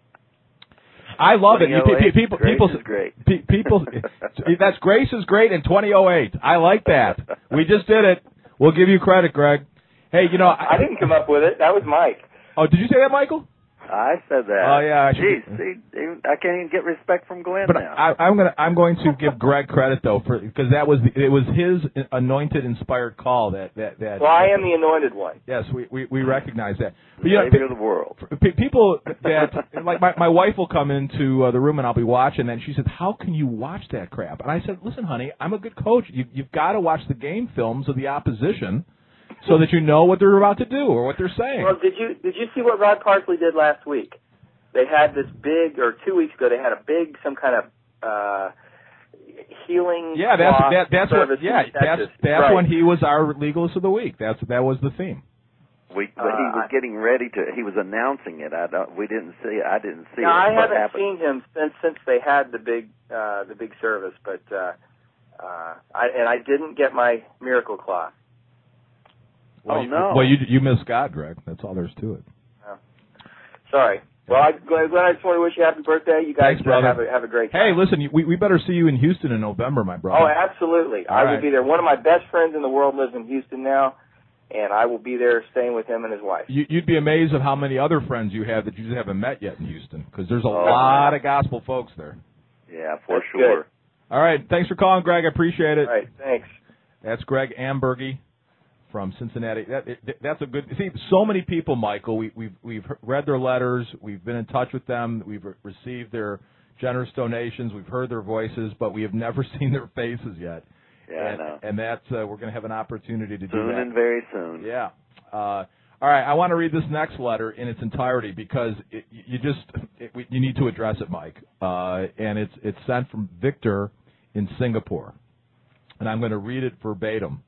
I love it. People is great. People, that's Grace is great in 2008. I like that. We just did it. We'll give you credit, Greg. Hey, I didn't come up with it. That was Mike. Oh, did you say that, Michael? I said that. Oh yeah. Jeez, I can't even get respect from Glenn but now. I'm going to give Greg credit though because it was his anointed, inspired call that. Well, I am the anointed one. Yes, we recognize that. But Savior of the world. People that like my wife will come into the room and I'll be watching that and she said, "How can you watch that crap?" And I said, "Listen, honey, I'm a good coach. You've got to watch the game films of the opposition." So that you know what they're about to do or what they're saying. Well, did you see what Rod Parsley did last week? They had this big, or 2 weeks ago, they had a big, some kind of healing. Yeah, that's service. That's right. when he was our Legalist of the Week. That was the theme. But he was getting ready to. He was announcing it. We didn't see it. I didn't see it. I haven't seen him since they had the big service, but I didn't get my miracle cloth. Well, no. Well, you missed God, Greg. That's all there's to it. Oh. Sorry. Well, Glenn, I just want to wish you a happy birthday. You guys Thanks, brother. Have a great time. Hey, listen, we better see you in Houston in November, my brother. Oh, absolutely. I will be there. One of my best friends in the world lives in Houston now, and I will be there staying with him and his wife. You'd be amazed at how many other friends you have that you just haven't met yet in Houston, because there's a lot of gospel folks there. Yeah, for That's sure. Good. All right, thanks for calling, Greg. I appreciate it. All right, thanks. That's Greg Ambergy from Cincinnati. That's a good. See, so many people, Michael. We've read their letters. We've been in touch with them. We've received their generous donations. We've heard their voices, but we have never seen their faces yet. Yeah, I know. And that's we're going to have an opportunity to do soon that. and very soon. Yeah. All right. I want to read this next letter in its entirety because you need to address it, Mike. And it's sent from Victor in Singapore, and I'm going to read it verbatim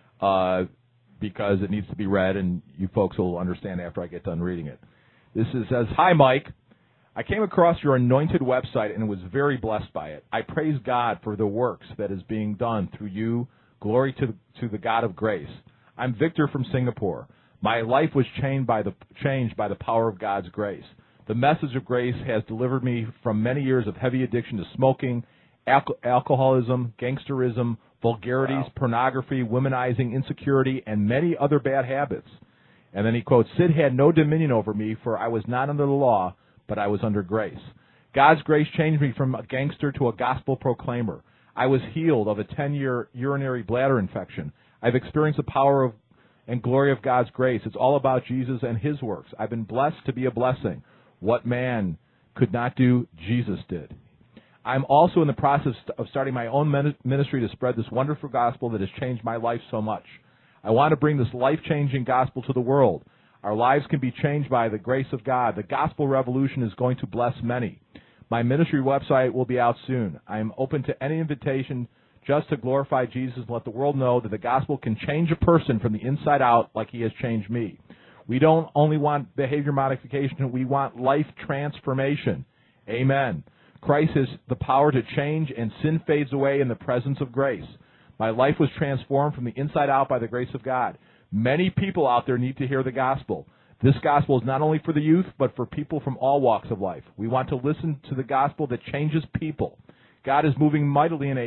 because it needs to be read, and you folks will understand after I get done reading it. This says, "Hi, Mike. I came across your anointed website and was very blessed by it. I praise God for the works that is being done through you. Glory to the God of grace. I'm Victor from Singapore. My life was changed by the power of God's grace. The message of grace has delivered me from many years of heavy addiction to smoking, alcoholism, gangsterism, vulgarities, pornography, womanizing, insecurity, and many other bad habits." And then he quotes, "Sin had no dominion over me, for I was not under the law, but I was under grace. God's grace changed me from a gangster to a gospel proclaimer. I was healed of a 10-year urinary bladder infection. I've experienced the power and glory of God's grace. It's all about Jesus and his works. I've been blessed to be a blessing. What man could not do, Jesus did. I'm also in the process of starting my own ministry to spread this wonderful gospel that has changed my life so much. I want to bring this life-changing gospel to the world. Our lives can be changed by the grace of God. The gospel revolution is going to bless many. My ministry website will be out soon. I am open to any invitation just to glorify Jesus and let the world know that the gospel can change a person from the inside out like he has changed me. We don't only want behavior modification, we want life transformation. Amen. Christ has the power to change, and sin fades away in the presence of grace. My life was transformed from the inside out by the grace of God. Many people out there need to hear the gospel. This gospel is not only for the youth, but for people from all walks of life. We want to listen to the gospel that changes people. God is moving mightily in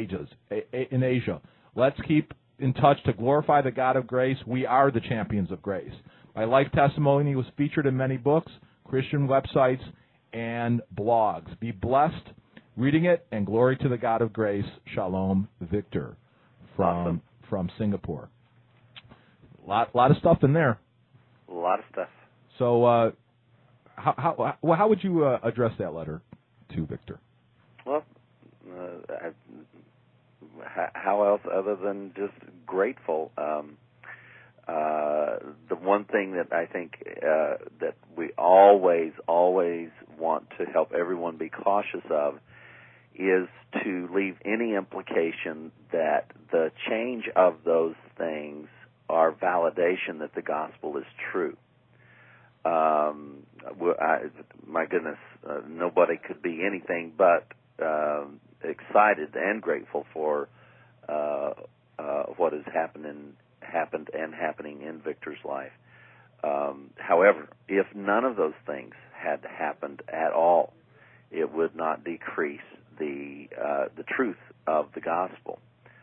Asia. Let's keep in touch to glorify the God of grace. We are the champions of grace. My life testimony was featured in many books, Christian websites, and blogs. Be blessed reading it, and glory to the God of grace. Shalom, Victor from Singapore." A lot of stuff in there. A lot of stuff. So, how would you address that letter to Victor? Well, how else other than just grateful? The one thing that I think that we always want to help everyone be cautious of is to leave any implication that the change of those things are validation that the gospel is true. My goodness, nobody could be anything but excited and grateful for what has happened and happening in Victor's life. However, if none of those things had happened at all, it would not decrease the truth of the gospel.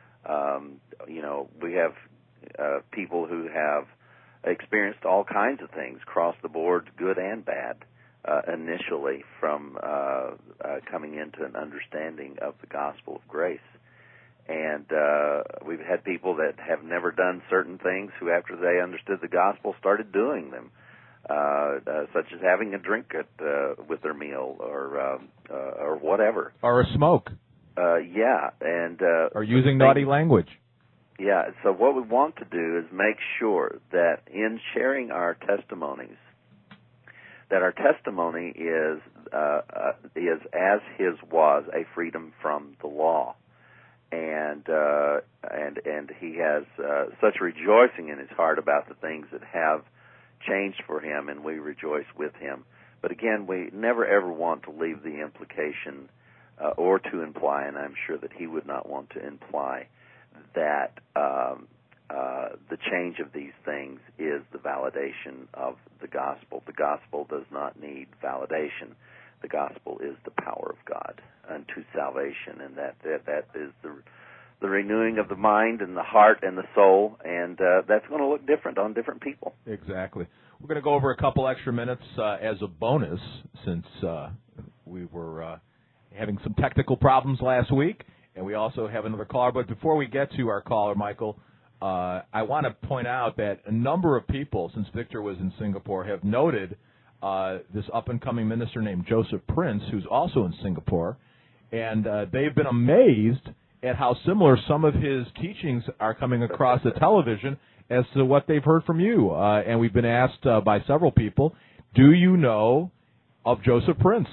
We have people who have experienced all kinds of things across the board, good and bad, initially from coming into an understanding of the gospel of grace. And we've had people that have never done certain things who, after they understood the gospel, started doing them, such as having a drink with their meal or whatever. Or a smoke. Yeah. And or using naughty language. Yeah, so what we want to do is make sure that in sharing our testimonies, that our testimony is as his was, a freedom from the law, and he has such rejoicing in his heart about the things that have changed for him, and we rejoice with him. But again, we never ever want to leave the implication or to imply, and I'm sure that he would not want to imply, that the change of these things is the validation of the gospel. The gospel does not need validation. The gospel is the power of God unto salvation, and that is the renewing of the mind and the heart and the soul, and that's going to look different on different people. Exactly. We're going to go over a couple extra minutes as a bonus, since we were having some technical problems last week, and we also have another caller. But before we get to our caller, Michael, I want to point out that a number of people, since Victor was in Singapore, have noted this up-and-coming minister named Joseph Prince, who's also in Singapore, and they've been amazed at how similar some of his teachings are coming across the television as to what they've heard from you. And we've been asked by several people, do you know of Joseph Prince?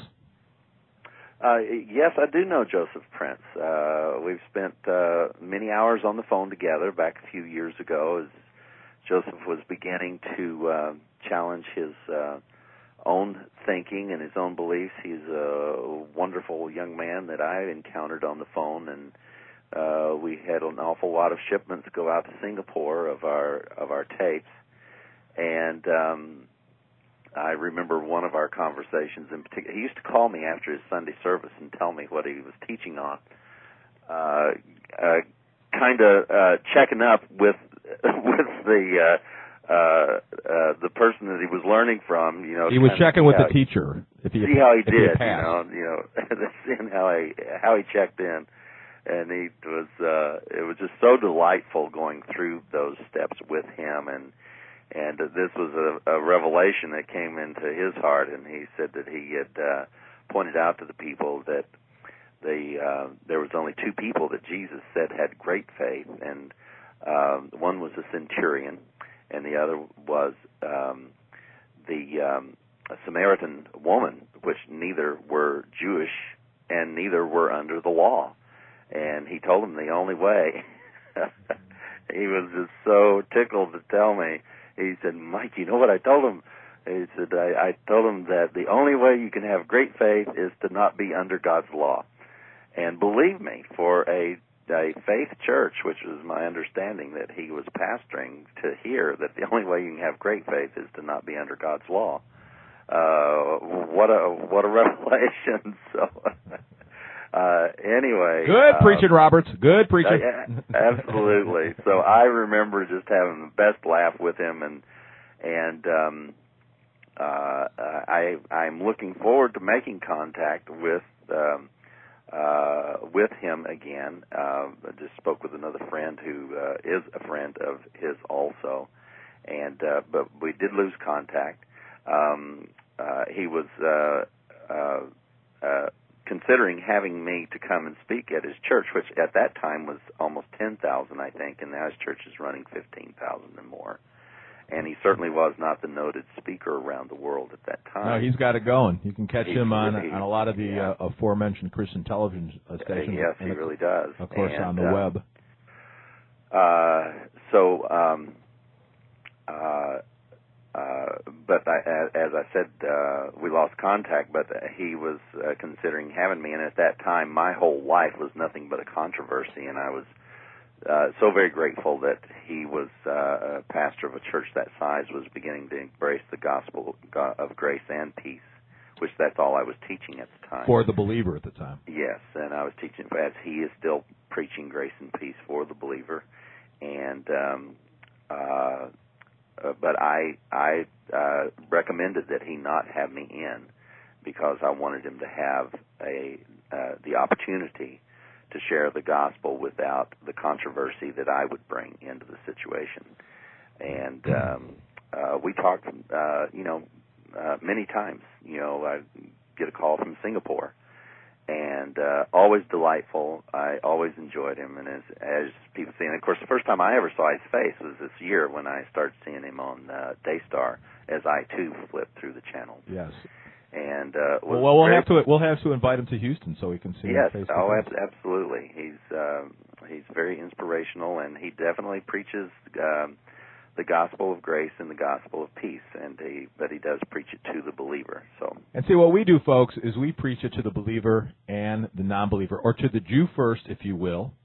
Yes, I do know Joseph Prince. We've spent many hours on the phone together back a few years ago as Joseph was beginning to challenge his own thinking and his own beliefs. He's a wonderful young man that I encountered on the phone, and we had an awful lot of shipments go out to Singapore of our tapes. And I remember one of our conversations in particular. He used to call me after his Sunday service and tell me what he was teaching on, kind of checking up with the person that he was learning from. You know, he was checking with the teacher. See how he did. Seeing how he checked in, and it was just so delightful going through those steps with him, and this was a revelation that came into his heart, and he said that he had pointed out to the people that there was only two people that Jesus said had great faith, and one was a centurion, and the other was a Samaritan woman, which neither were Jewish and neither were under the law. And he told him the only way. He was just so tickled to tell me. He said, "Mike, you know what I told him?" He said, I told him that the only way you can have great faith is to not be under God's law. And believe me, for a faith church, which was my understanding that he was pastoring, to hear that the only way you can have great faith is to not be under God's law. What a revelation. So anyway. Good preaching, Roberts. Good preaching. Absolutely. So I remember just having the best laugh with him, and I'm looking forward to making contact with him again. I just spoke with another friend who is a friend of his also, and but we did lose contact. He was considering having me to come and speak at his church, which at that time was almost 10,000, I think, and now his church is running 15,000 and more. And he certainly was not the noted speaker around the world at that time. No, he's got it going. You can catch him on a lot of the aforementioned Christian televion stations. Yes, he really does. Of course, on the web. But as I said, we lost contact, but he was considering having me, and at that time, my whole life was nothing but a controversy, and I was so very grateful that he was a pastor of a church that size, was beginning to embrace the gospel of grace and peace, which that's all I was teaching at the time. For the believer at the time. Yes, and I was teaching as he is still preaching grace and peace for the believer, and but I recommended that he not have me in because I wanted him to have the opportunity to share the gospel without the controversy that I would bring into the situation. And we talked, many times. I get a call from Singapore, and always delightful. I always enjoyed him, and as people see, and of course, the first time I ever saw his face was this year when I started seeing him on Daystar, as I too flipped through the channels. Yes. And we'll have to invite him to Houston so we can see him face to face. Absolutely. He's very inspirational, and he definitely preaches the gospel of grace and the gospel of peace, but he does preach it to the believer. So. And see, what we do, folks, is we preach it to the believer and the non-believer, or to the Jew first, if you will,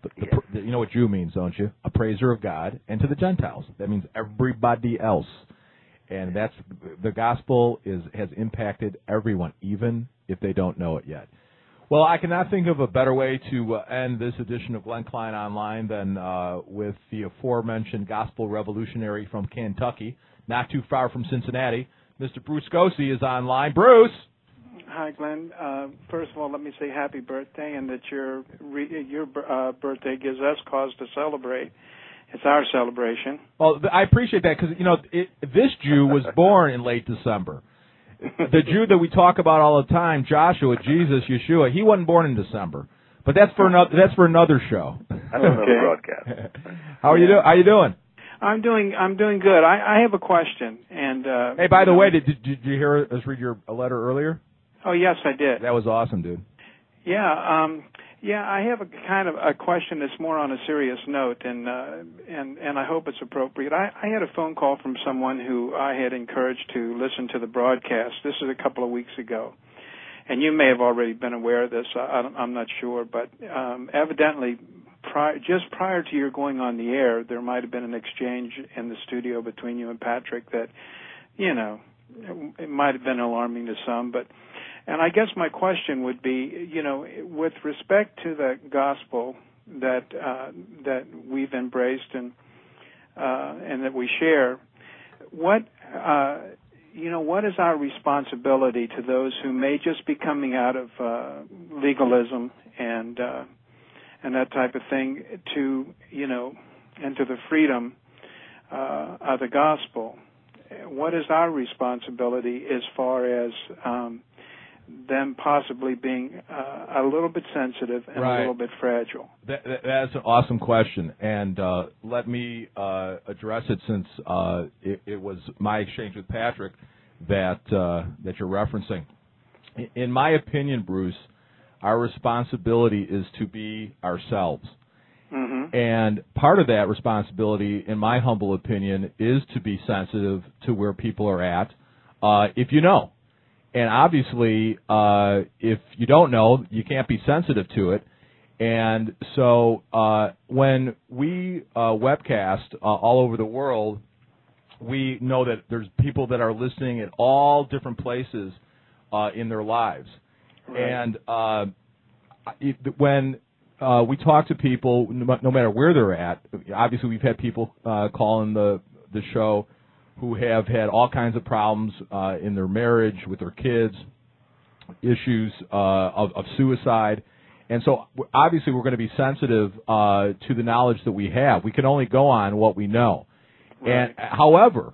You know what Jew means, don't you? A praiser of God, and to the Gentiles. That means everybody else. And that's the gospel has impacted everyone, even if they don't know it yet. Well, I cannot think of a better way to end this edition of Glenn Klein Online than with the aforementioned gospel revolutionary from Kentucky, not too far from Cincinnati. Mr. Bruce Gosse is online. Bruce! Hi, Glenn. First of all, let me say happy birthday, and that your birthday gives us cause to celebrate. It's our celebration. Well, I appreciate that because, this Jew was born in late December. The Jew that we talk about all the time, Joshua, Jesus, Yeshua, he wasn't born in December. But that's for another show. Another broadcast. How are you doing? How you doing? I'm doing good. I have a question. And hey, by the way, did you hear us read your letter earlier? Oh, yes, I did. That was awesome, dude. Yeah, I have a kind of a question that's more on a serious note, and I hope it's appropriate. I had a phone call from someone who I had encouraged to listen to the broadcast. This is a couple of weeks ago, and you may have already been aware of this. I'm not sure, but evidently, just prior to your going on the air, there might have been an exchange in the studio between you and Patrick that, it might have been alarming to some, but. And I guess my question would be, with respect to the gospel that we've embraced and that we share, what is our responsibility to those who may just be coming out of legalism and that type of thing to into the freedom of the gospel? What is our responsibility as far as them possibly being a little bit sensitive and a little bit fragile? That's an awesome question, and let me address it since it was my exchange with Patrick that you're referencing. In my opinion, Bruce, our responsibility is to be ourselves. Mm-hmm. And part of that responsibility, in my humble opinion, is to be sensitive to where people are at, if you know. And obviously, if you don't know, you can't be sensitive to it. And so when we webcast all over the world, we know that there's people that are listening at all different places in their lives. Right. And when we talk to people, no matter where they're at, obviously we've had people call in the show who have had all kinds of problems in their marriage, with their kids, issues of suicide. And so obviously we're going to be sensitive to the knowledge that we have. We can only go on what we know. Right. And however,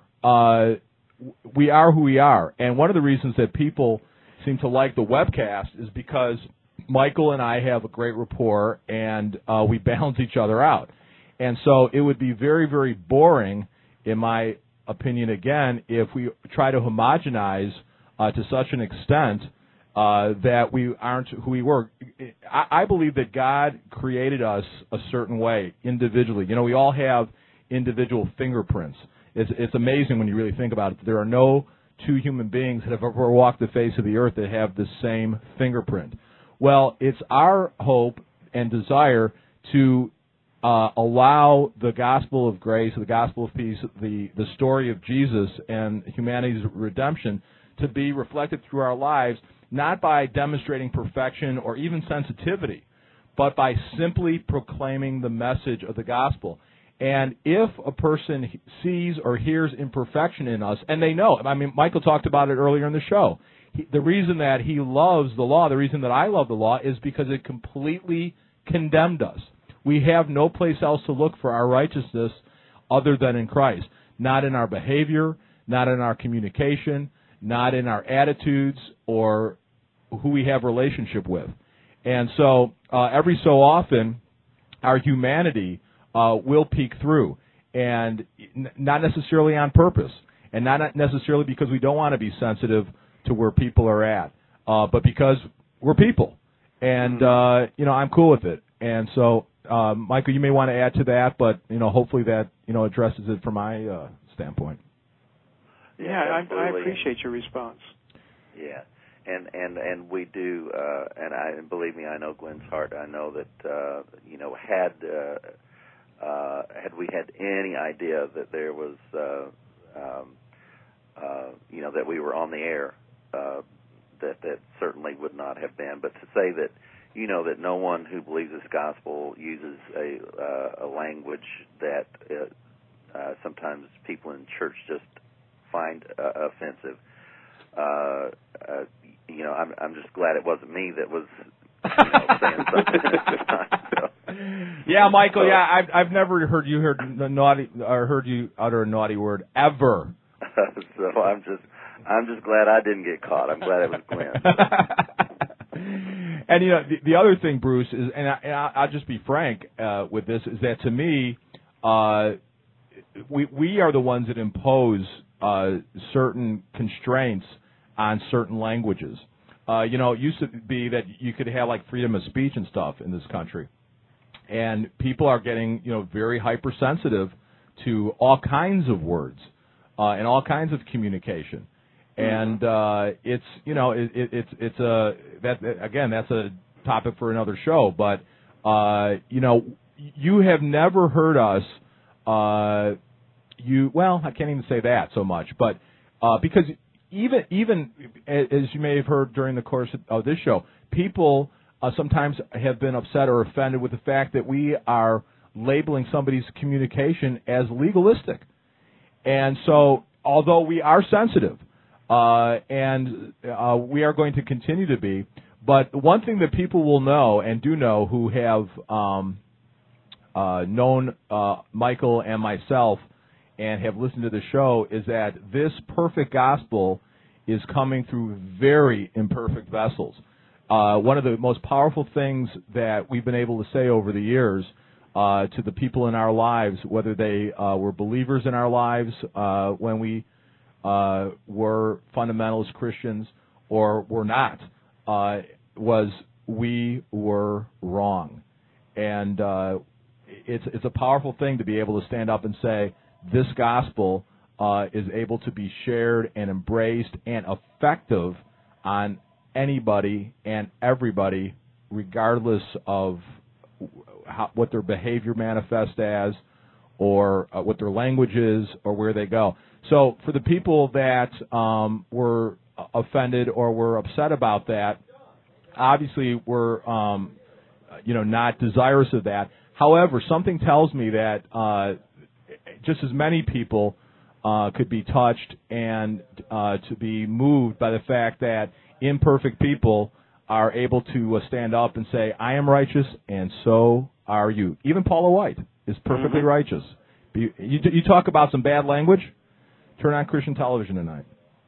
we are who we are. And one of the reasons that people seem to like the webcast is because Michael and I have a great rapport, and we balance each other out. And so it would be very, very boring, in my opinion, again, if we try to homogenize to such an extent that we aren't who we were. I believe that God created us a certain way individually. We all have individual fingerprints. It's amazing when you really think about it. There are no two human beings that have ever walked the face of the earth that have the same fingerprint. Well, it's our hope and desire to allow the gospel of grace, the gospel of peace, the story of Jesus and humanity's redemption to be reflected through our lives, not by demonstrating perfection or even sensitivity, but by simply proclaiming the message of the gospel. And if a person sees or hears imperfection in us, and they know, Michael talked about it earlier in the show, the reason that he loves the law, the reason that I love the law, is because it completely condemned us. We have no place else to look for our righteousness other than in Christ. Not in our behavior, not in our communication, not in our attitudes or who we have relationship with. And so every so often, our humanity will peek through, and not necessarily on purpose, and not necessarily because we don't want to be sensitive to where people are at, but because we're people. And, I'm cool with it. And so, Michael, you may want to add to that, but, hopefully that, addresses it from my standpoint. Yeah, I appreciate your response. Yeah. And we do, and believe me, I know Glenn's heart. I know that had we had any idea that there was that we were on the air, that certainly would not have been. But to say that that no one who believes this gospel uses a language that sometimes people in church just find offensive. I'm just glad it wasn't me that was saying something at the time. So. Yeah, Michael. Yeah, I've never heard you utter a naughty word ever. So I'm just glad I didn't get caught. I'm glad it was Glenn. And the other thing, Bruce, is, and I'll just be frank with this, is that to me, we are the ones that impose certain constraints on certain languages. It used to be that you could have like freedom of speech and stuff in this country, and people are getting very hypersensitive to all kinds of words and all kinds of communication. And that's a topic for another show. But you have never heard us. I can't even say that so much, but because even as you may have heard during the course of this show, people sometimes have been upset or offended with the fact that we are labeling somebody's communication as legalistic. And so, although we are sensitive, and we are going to continue to be, but one thing that people will know and do know who have known Michael and myself and have listened to the show is that this perfect gospel is coming through very imperfect vessels. One of the most powerful things that we've been able to say over the years to the people in our lives, whether they were believers in our lives when we were fundamentalist Christians or were not, was we were wrong. And it's a powerful thing to be able to stand up and say, this gospel is able to be shared and embraced and effective on anybody and everybody, regardless of what their behavior manifests as, or what their language is, or where they go. So for the people that were offended or were upset about that, obviously we're not desirous of that. However, something tells me that just as many people could be touched and to be moved by the fact that imperfect people are able to stand up and say, I am righteous, and so are you. Even Paula White is perfectly righteous. You talk about some bad language, turn on Christian television tonight.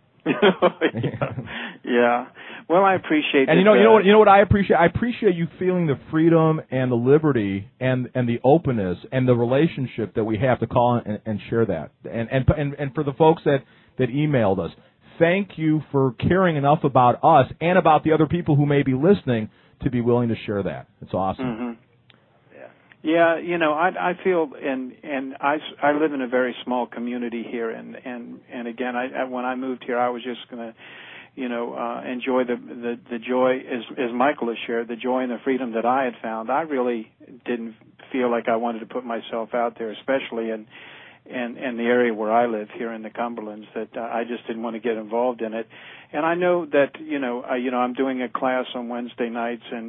Yeah. Well, I appreciate. And you know what I appreciate? I appreciate you feeling the freedom and the liberty and the openness and the relationship that we have to call and share that. And for the folks that emailed us, thank you for caring enough about us and about the other people who may be listening to be willing to share that. It's awesome. Mm-hmm. Yeah, I feel, and I live in a very small community here, and again, when I moved here, I was just going to, enjoy the joy, as Michael has shared, the joy and the freedom that I had found. I really didn't feel like I wanted to put myself out there, especially in the area where I live here in the Cumberlands, that I just didn't want to get involved in it. And I know that, I'm doing a class on Wednesday nights, and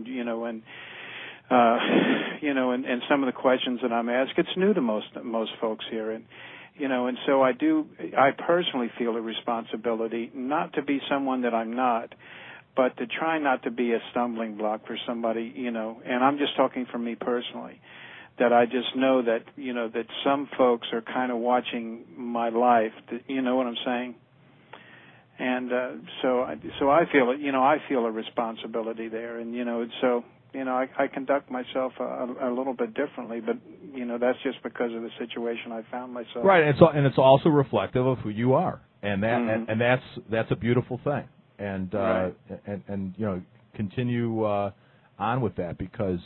and some of the questions that I'm asked, it's new to most folks here, and so I personally feel a responsibility not to be someone that I'm not, but to try not to be a stumbling block for somebody, and I'm just talking for me personally, that I just know that, that some folks are kind of watching my life, you know what I'm saying? And so I feel it, I feel a responsibility there, and so I conduct myself a little bit differently, but that's just because of the situation I found myself. Right, and it's also reflective of who you are, and that and that's a beautiful thing, and right. and continue on with that, because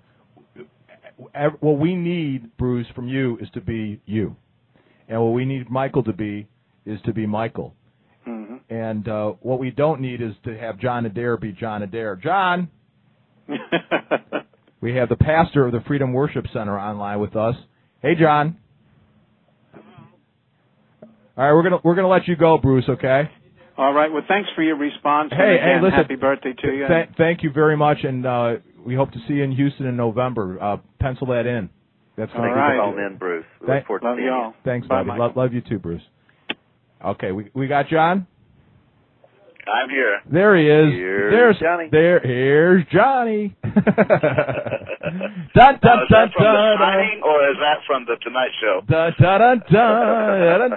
what we need, Bruce, from you is to be you, and what we need Michael to be is to be Michael. Mm-hmm. And what we don't need is to have John Adair be John Adair. John! We have the pastor of the Freedom Worship Center online with us. Hey, John. All right, we're gonna let you go, Bruce. Okay. All right. Well, thanks for your response. Hey, and again, listen. Happy birthday to you. Thank you very much, and we hope to see you in Houston in November. Pencil that in. That's all right. Calling in, Bruce. We look forward to seeing you. Thanks, buddy. Love you too, Bruce. Okay, we got John. I'm here. There he is. Here's Johnny. Here's Johnny. Dun, dun, is that from The Shining, or is that from The Tonight Show? Dun, dun, dun,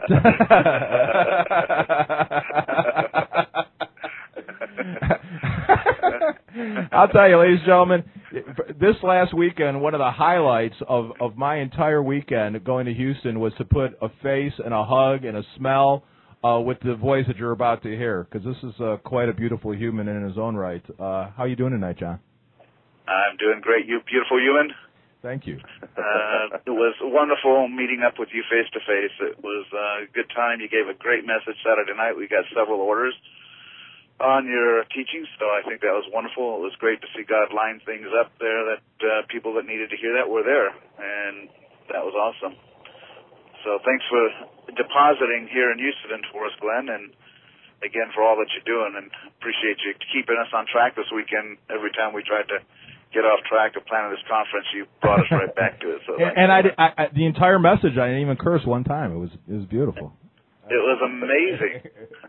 dun, dun. I'll tell you, ladies and gentlemen, this last weekend, one of the highlights of my entire weekend going to Houston was to put a face and a hug and a smell with the voice that you're about to hear, because this is quite a beautiful human in his own right. How are you doing tonight, John? I'm doing great. You beautiful human. Thank you. It was wonderful meeting up with you face to face. It was a good time. You gave a great message Saturday night. We got several orders on your teachings, so I think that was wonderful. It was great to see God line things up there that people that needed to hear that were there, and that was awesome. So thanks for depositing here in Houston for us, Glenn, and again for all that you're doing, and appreciate you keeping us on track this weekend. Every time we tried to get off track of planning this conference, you brought us right back to it. So and I the entire message, I didn't even curse one time. It was beautiful. It was amazing.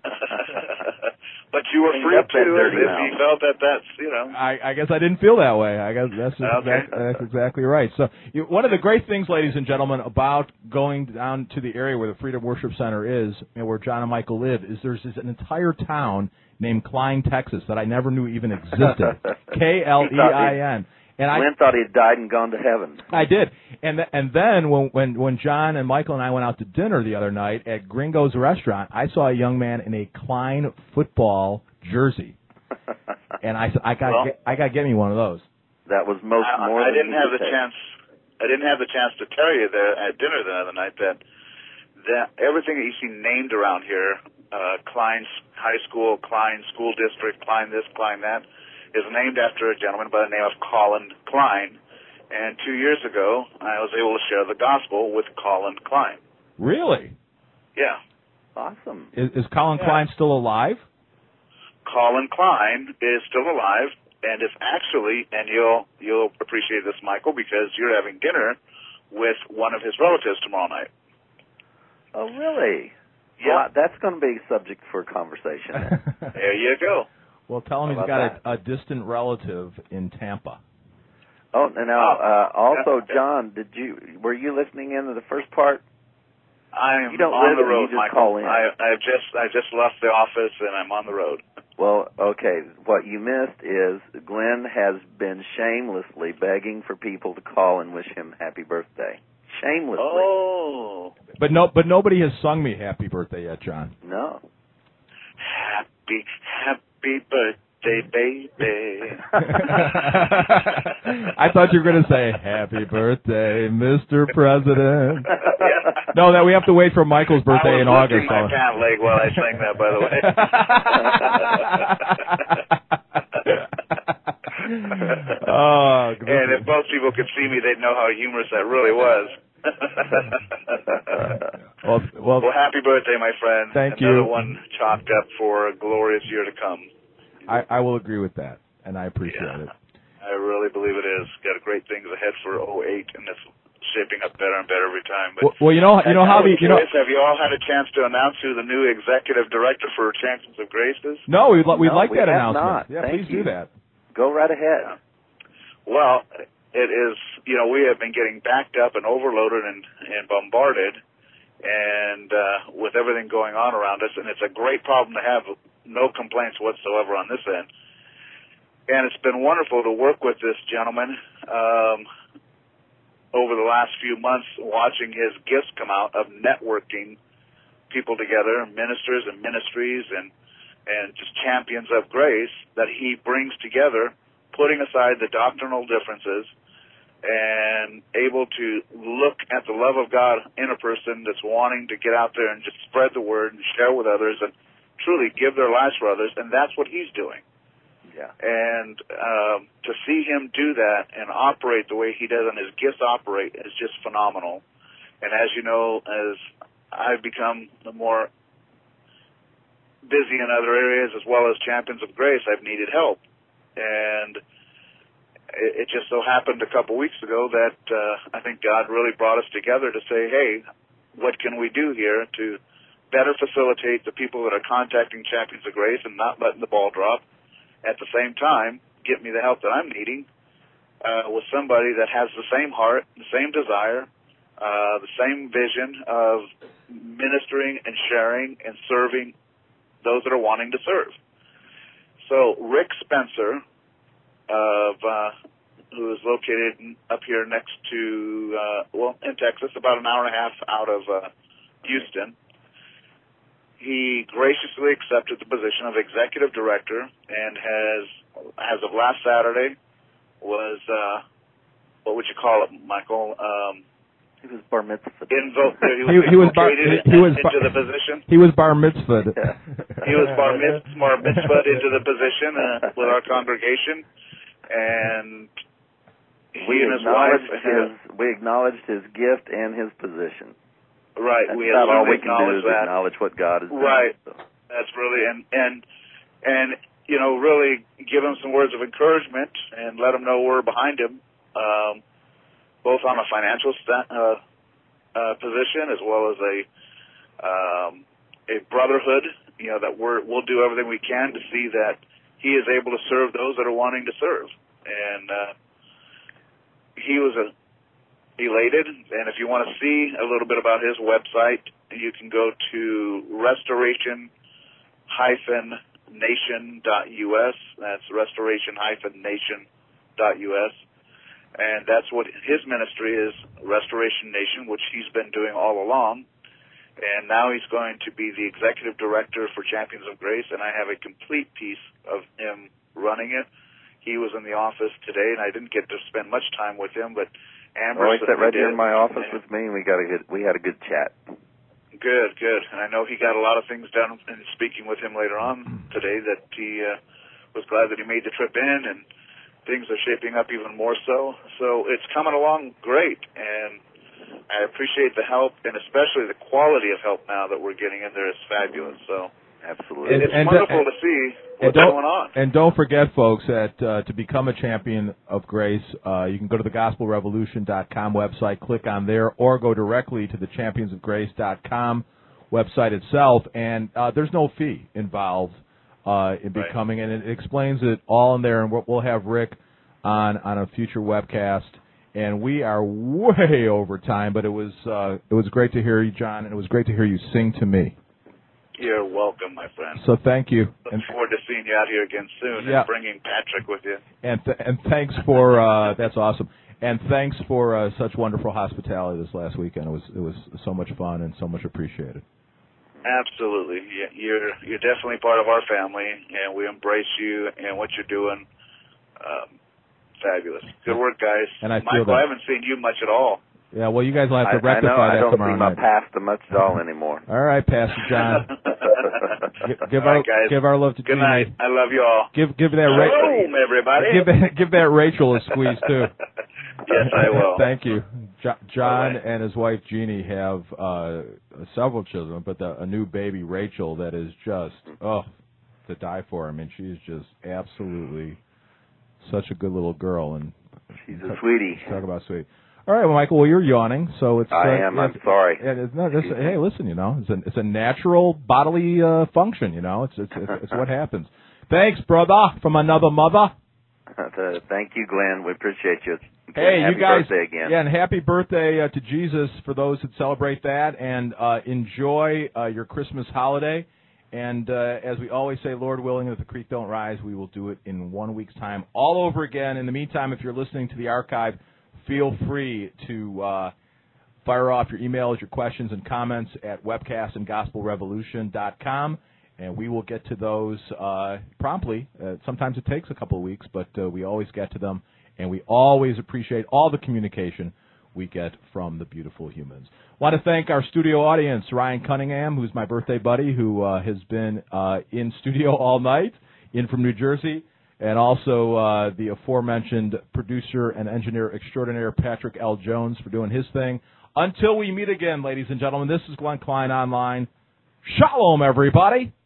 But you were free to, if you felt that's, I guess I didn't feel that way. I guess that's exactly right. So one of the great things, ladies and gentlemen, about going down to the area where the Freedom Worship Center is, where John and Michael live, is there's an entire town named Klein, Texas, that I never knew even existed. Klein. And Glenn thought he had died and gone to heaven. I did. And then when John and Michael and I went out to dinner the other night at Gringo's Restaurant, I saw a young man in a Klein football jersey. And I said, I got to get me one of those. That was more I didn't have the chance. I didn't have the chance to tell you there at dinner the other night that everything that you see named around here, Klein High School, Klein School District, Klein this, Klein that, is named after a gentleman by the name of Colin Klein. And 2 years ago, I was able to share the gospel with Colin Klein. Really? Yeah. Awesome. Is Colin Klein still alive? Colin Klein is still alive, and is actually, and you'll appreciate this, Michael, because you're having dinner with one of his relatives tomorrow night. Oh, really? Yeah. Well, that's going to be subject for conversation. There you go. Well, tell him he's got a distant relative in Tampa. Oh, now, also, John, were you listening in to the first part? I'm on the road, Michael. Call in. I just left the office and I'm on the road. Well, okay. What you missed is Glenn has been shamelessly begging for people to call and wish him happy birthday. Shamelessly. Oh. But nobody has sung me happy birthday yet, John. No. Happy birthday, baby. I thought you were going to say, happy birthday, Mr. President. No, that we have to wait for Michael's birthday in August. I was lifting my pant leg while I sang that, by the way. Oh, and if most people could see me, they'd know how humorous that really was. Well, happy birthday, my friend. Thank you. Another one chalked up for a glorious year to come. I will agree with that, and I appreciate it. I really believe it is. Got great things ahead for 2008, and it's shaping up better and better every time. But well, you know how have you all had a chance to announce who the new executive director for Champions of Grace is? No, we'd like that announcement. Not. Yeah, Thank please you. do that. Go right ahead. Yeah. Well, it is. We have been getting backed up and overloaded and bombarded, and with everything going on around us, and it's a great problem to have. No complaints whatsoever on this end. And it's been wonderful to work with this gentleman over the last few months, watching his gifts come out of networking people together, ministers and ministries and just champions of grace that he brings together, putting aside the doctrinal differences and able to look at the love of God in a person that's wanting to get out there and just spread the word and share with others and truly give their lives for others, and that's what he's doing. Yeah. And to see him do that and operate the way he does and his gifts operate is just phenomenal. And as you know, as I've become more busy in other areas as well as Champions of Grace, I've needed help. And it just so happened a couple weeks ago that I think God really brought us together to say, hey, what can we do here to better facilitate the people that are contacting Champions of Grace and not letting the ball drop? At the same time, get me the help that I'm needing with somebody that has the same heart, the same desire, the same vision of ministering and sharing and serving those that are wanting to serve. So Rick Spencer, who is located up here next to, in Texas, about an hour and a half out of Houston, he graciously accepted the position of executive director and has, as of last Saturday, was, what would you call it, Michael? He was bar mitzvahed. He was into the position. He was bar mitzvahed. Yeah. He was bar mitzvahed into the position with our congregation, and we acknowledged his gift and his position. Right, we have all we can do is acknowledge what God is doing. Right, so. That's really and you know, really give him some words of encouragement and let him know we're behind him, both on a financial position as well as a brotherhood. You know, that we'll do everything we can to see that he is able to serve those that are wanting to serve, and he was elated, and if you want to see a little bit about his website, you can go to restoration-nation.us. That's restoration-nation.us. And that's what his ministry is, Restoration Nation, which he's been doing all along. And now he's going to be the executive director for Champions of Grace, and I have a complete piece of him running it. He was in the office today, and I didn't get to spend much time with him, but Amber he sat right here in my office with me, and we had a good chat. Good. And I know he got a lot of things done in speaking with him later on today that he was glad that he made the trip in, and things are shaping up even more so. So it's coming along great, and I appreciate the help, and especially the quality of help now that we're getting in there is fabulous. So absolutely, it's wonderful to see what's going on. And don't forget, folks, that to become a Champion of Grace, you can go to the GospelRevolution.com website, click on there, or go directly to the ChampionsofGrace.com website itself, and there's no fee involved in becoming, and it explains it all in there. And we'll have Rick on a future webcast. And we are way over time, but it was great to hear you, John, and it was great to hear you sing to me. You're welcome, my friend. So thank you. Look forward to seeing you out here again soon and bringing Patrick with you. And thanks for that's awesome. And thanks for such wonderful hospitality this last weekend. It was so much fun and so much appreciated. Absolutely, you're definitely part of our family, and we embrace you and what you're doing. Fabulous, good work, guys. And Michael, I haven't seen you much at all. Yeah, well, you guys will have to rectify that tomorrow night. I don't see my pastor much at all anymore. All right, Pastor John. Give our love to Good Jeannie. night. I love you all. Give that home, everybody. Give that Rachel a squeeze too. Yes, I will. Thank you. John and his wife Jeannie have several children, but a new baby, Rachel, that is just to die for. I mean, she is just absolutely such a good little girl, and she's a sweetie. Talk about sweet. All right, well, Michael, well, you're yawning, so it's. I am. I'm sorry. Hey, listen, you know, it's a natural bodily function. You know, it's what happens. Thanks, brother, from another mother. Thank you, Glenn. We appreciate you. Hey, happy you guys! Birthday again. Yeah, and happy birthday to Jesus for those that celebrate that, and enjoy your Christmas holiday. And as we always say, Lord willing, if the creek don't rise, we will do it in 1 week's time, all over again. In the meantime, if you're listening to the archive, feel free to fire off your emails, your questions, and comments at webcast@gospelrevolution.com, and we will get to those promptly. Sometimes it takes a couple of weeks, but we always get to them, and we always appreciate all the communication we get from the beautiful humans. Want to thank our studio audience, Ryan Cunningham, who's my birthday buddy, who has been in studio all night, in from New Jersey, and also the aforementioned producer and engineer extraordinaire, Patrick L. Jones, for doing his thing. Until we meet again, ladies and gentlemen, this is Glenn Klein Online. Shalom, everybody.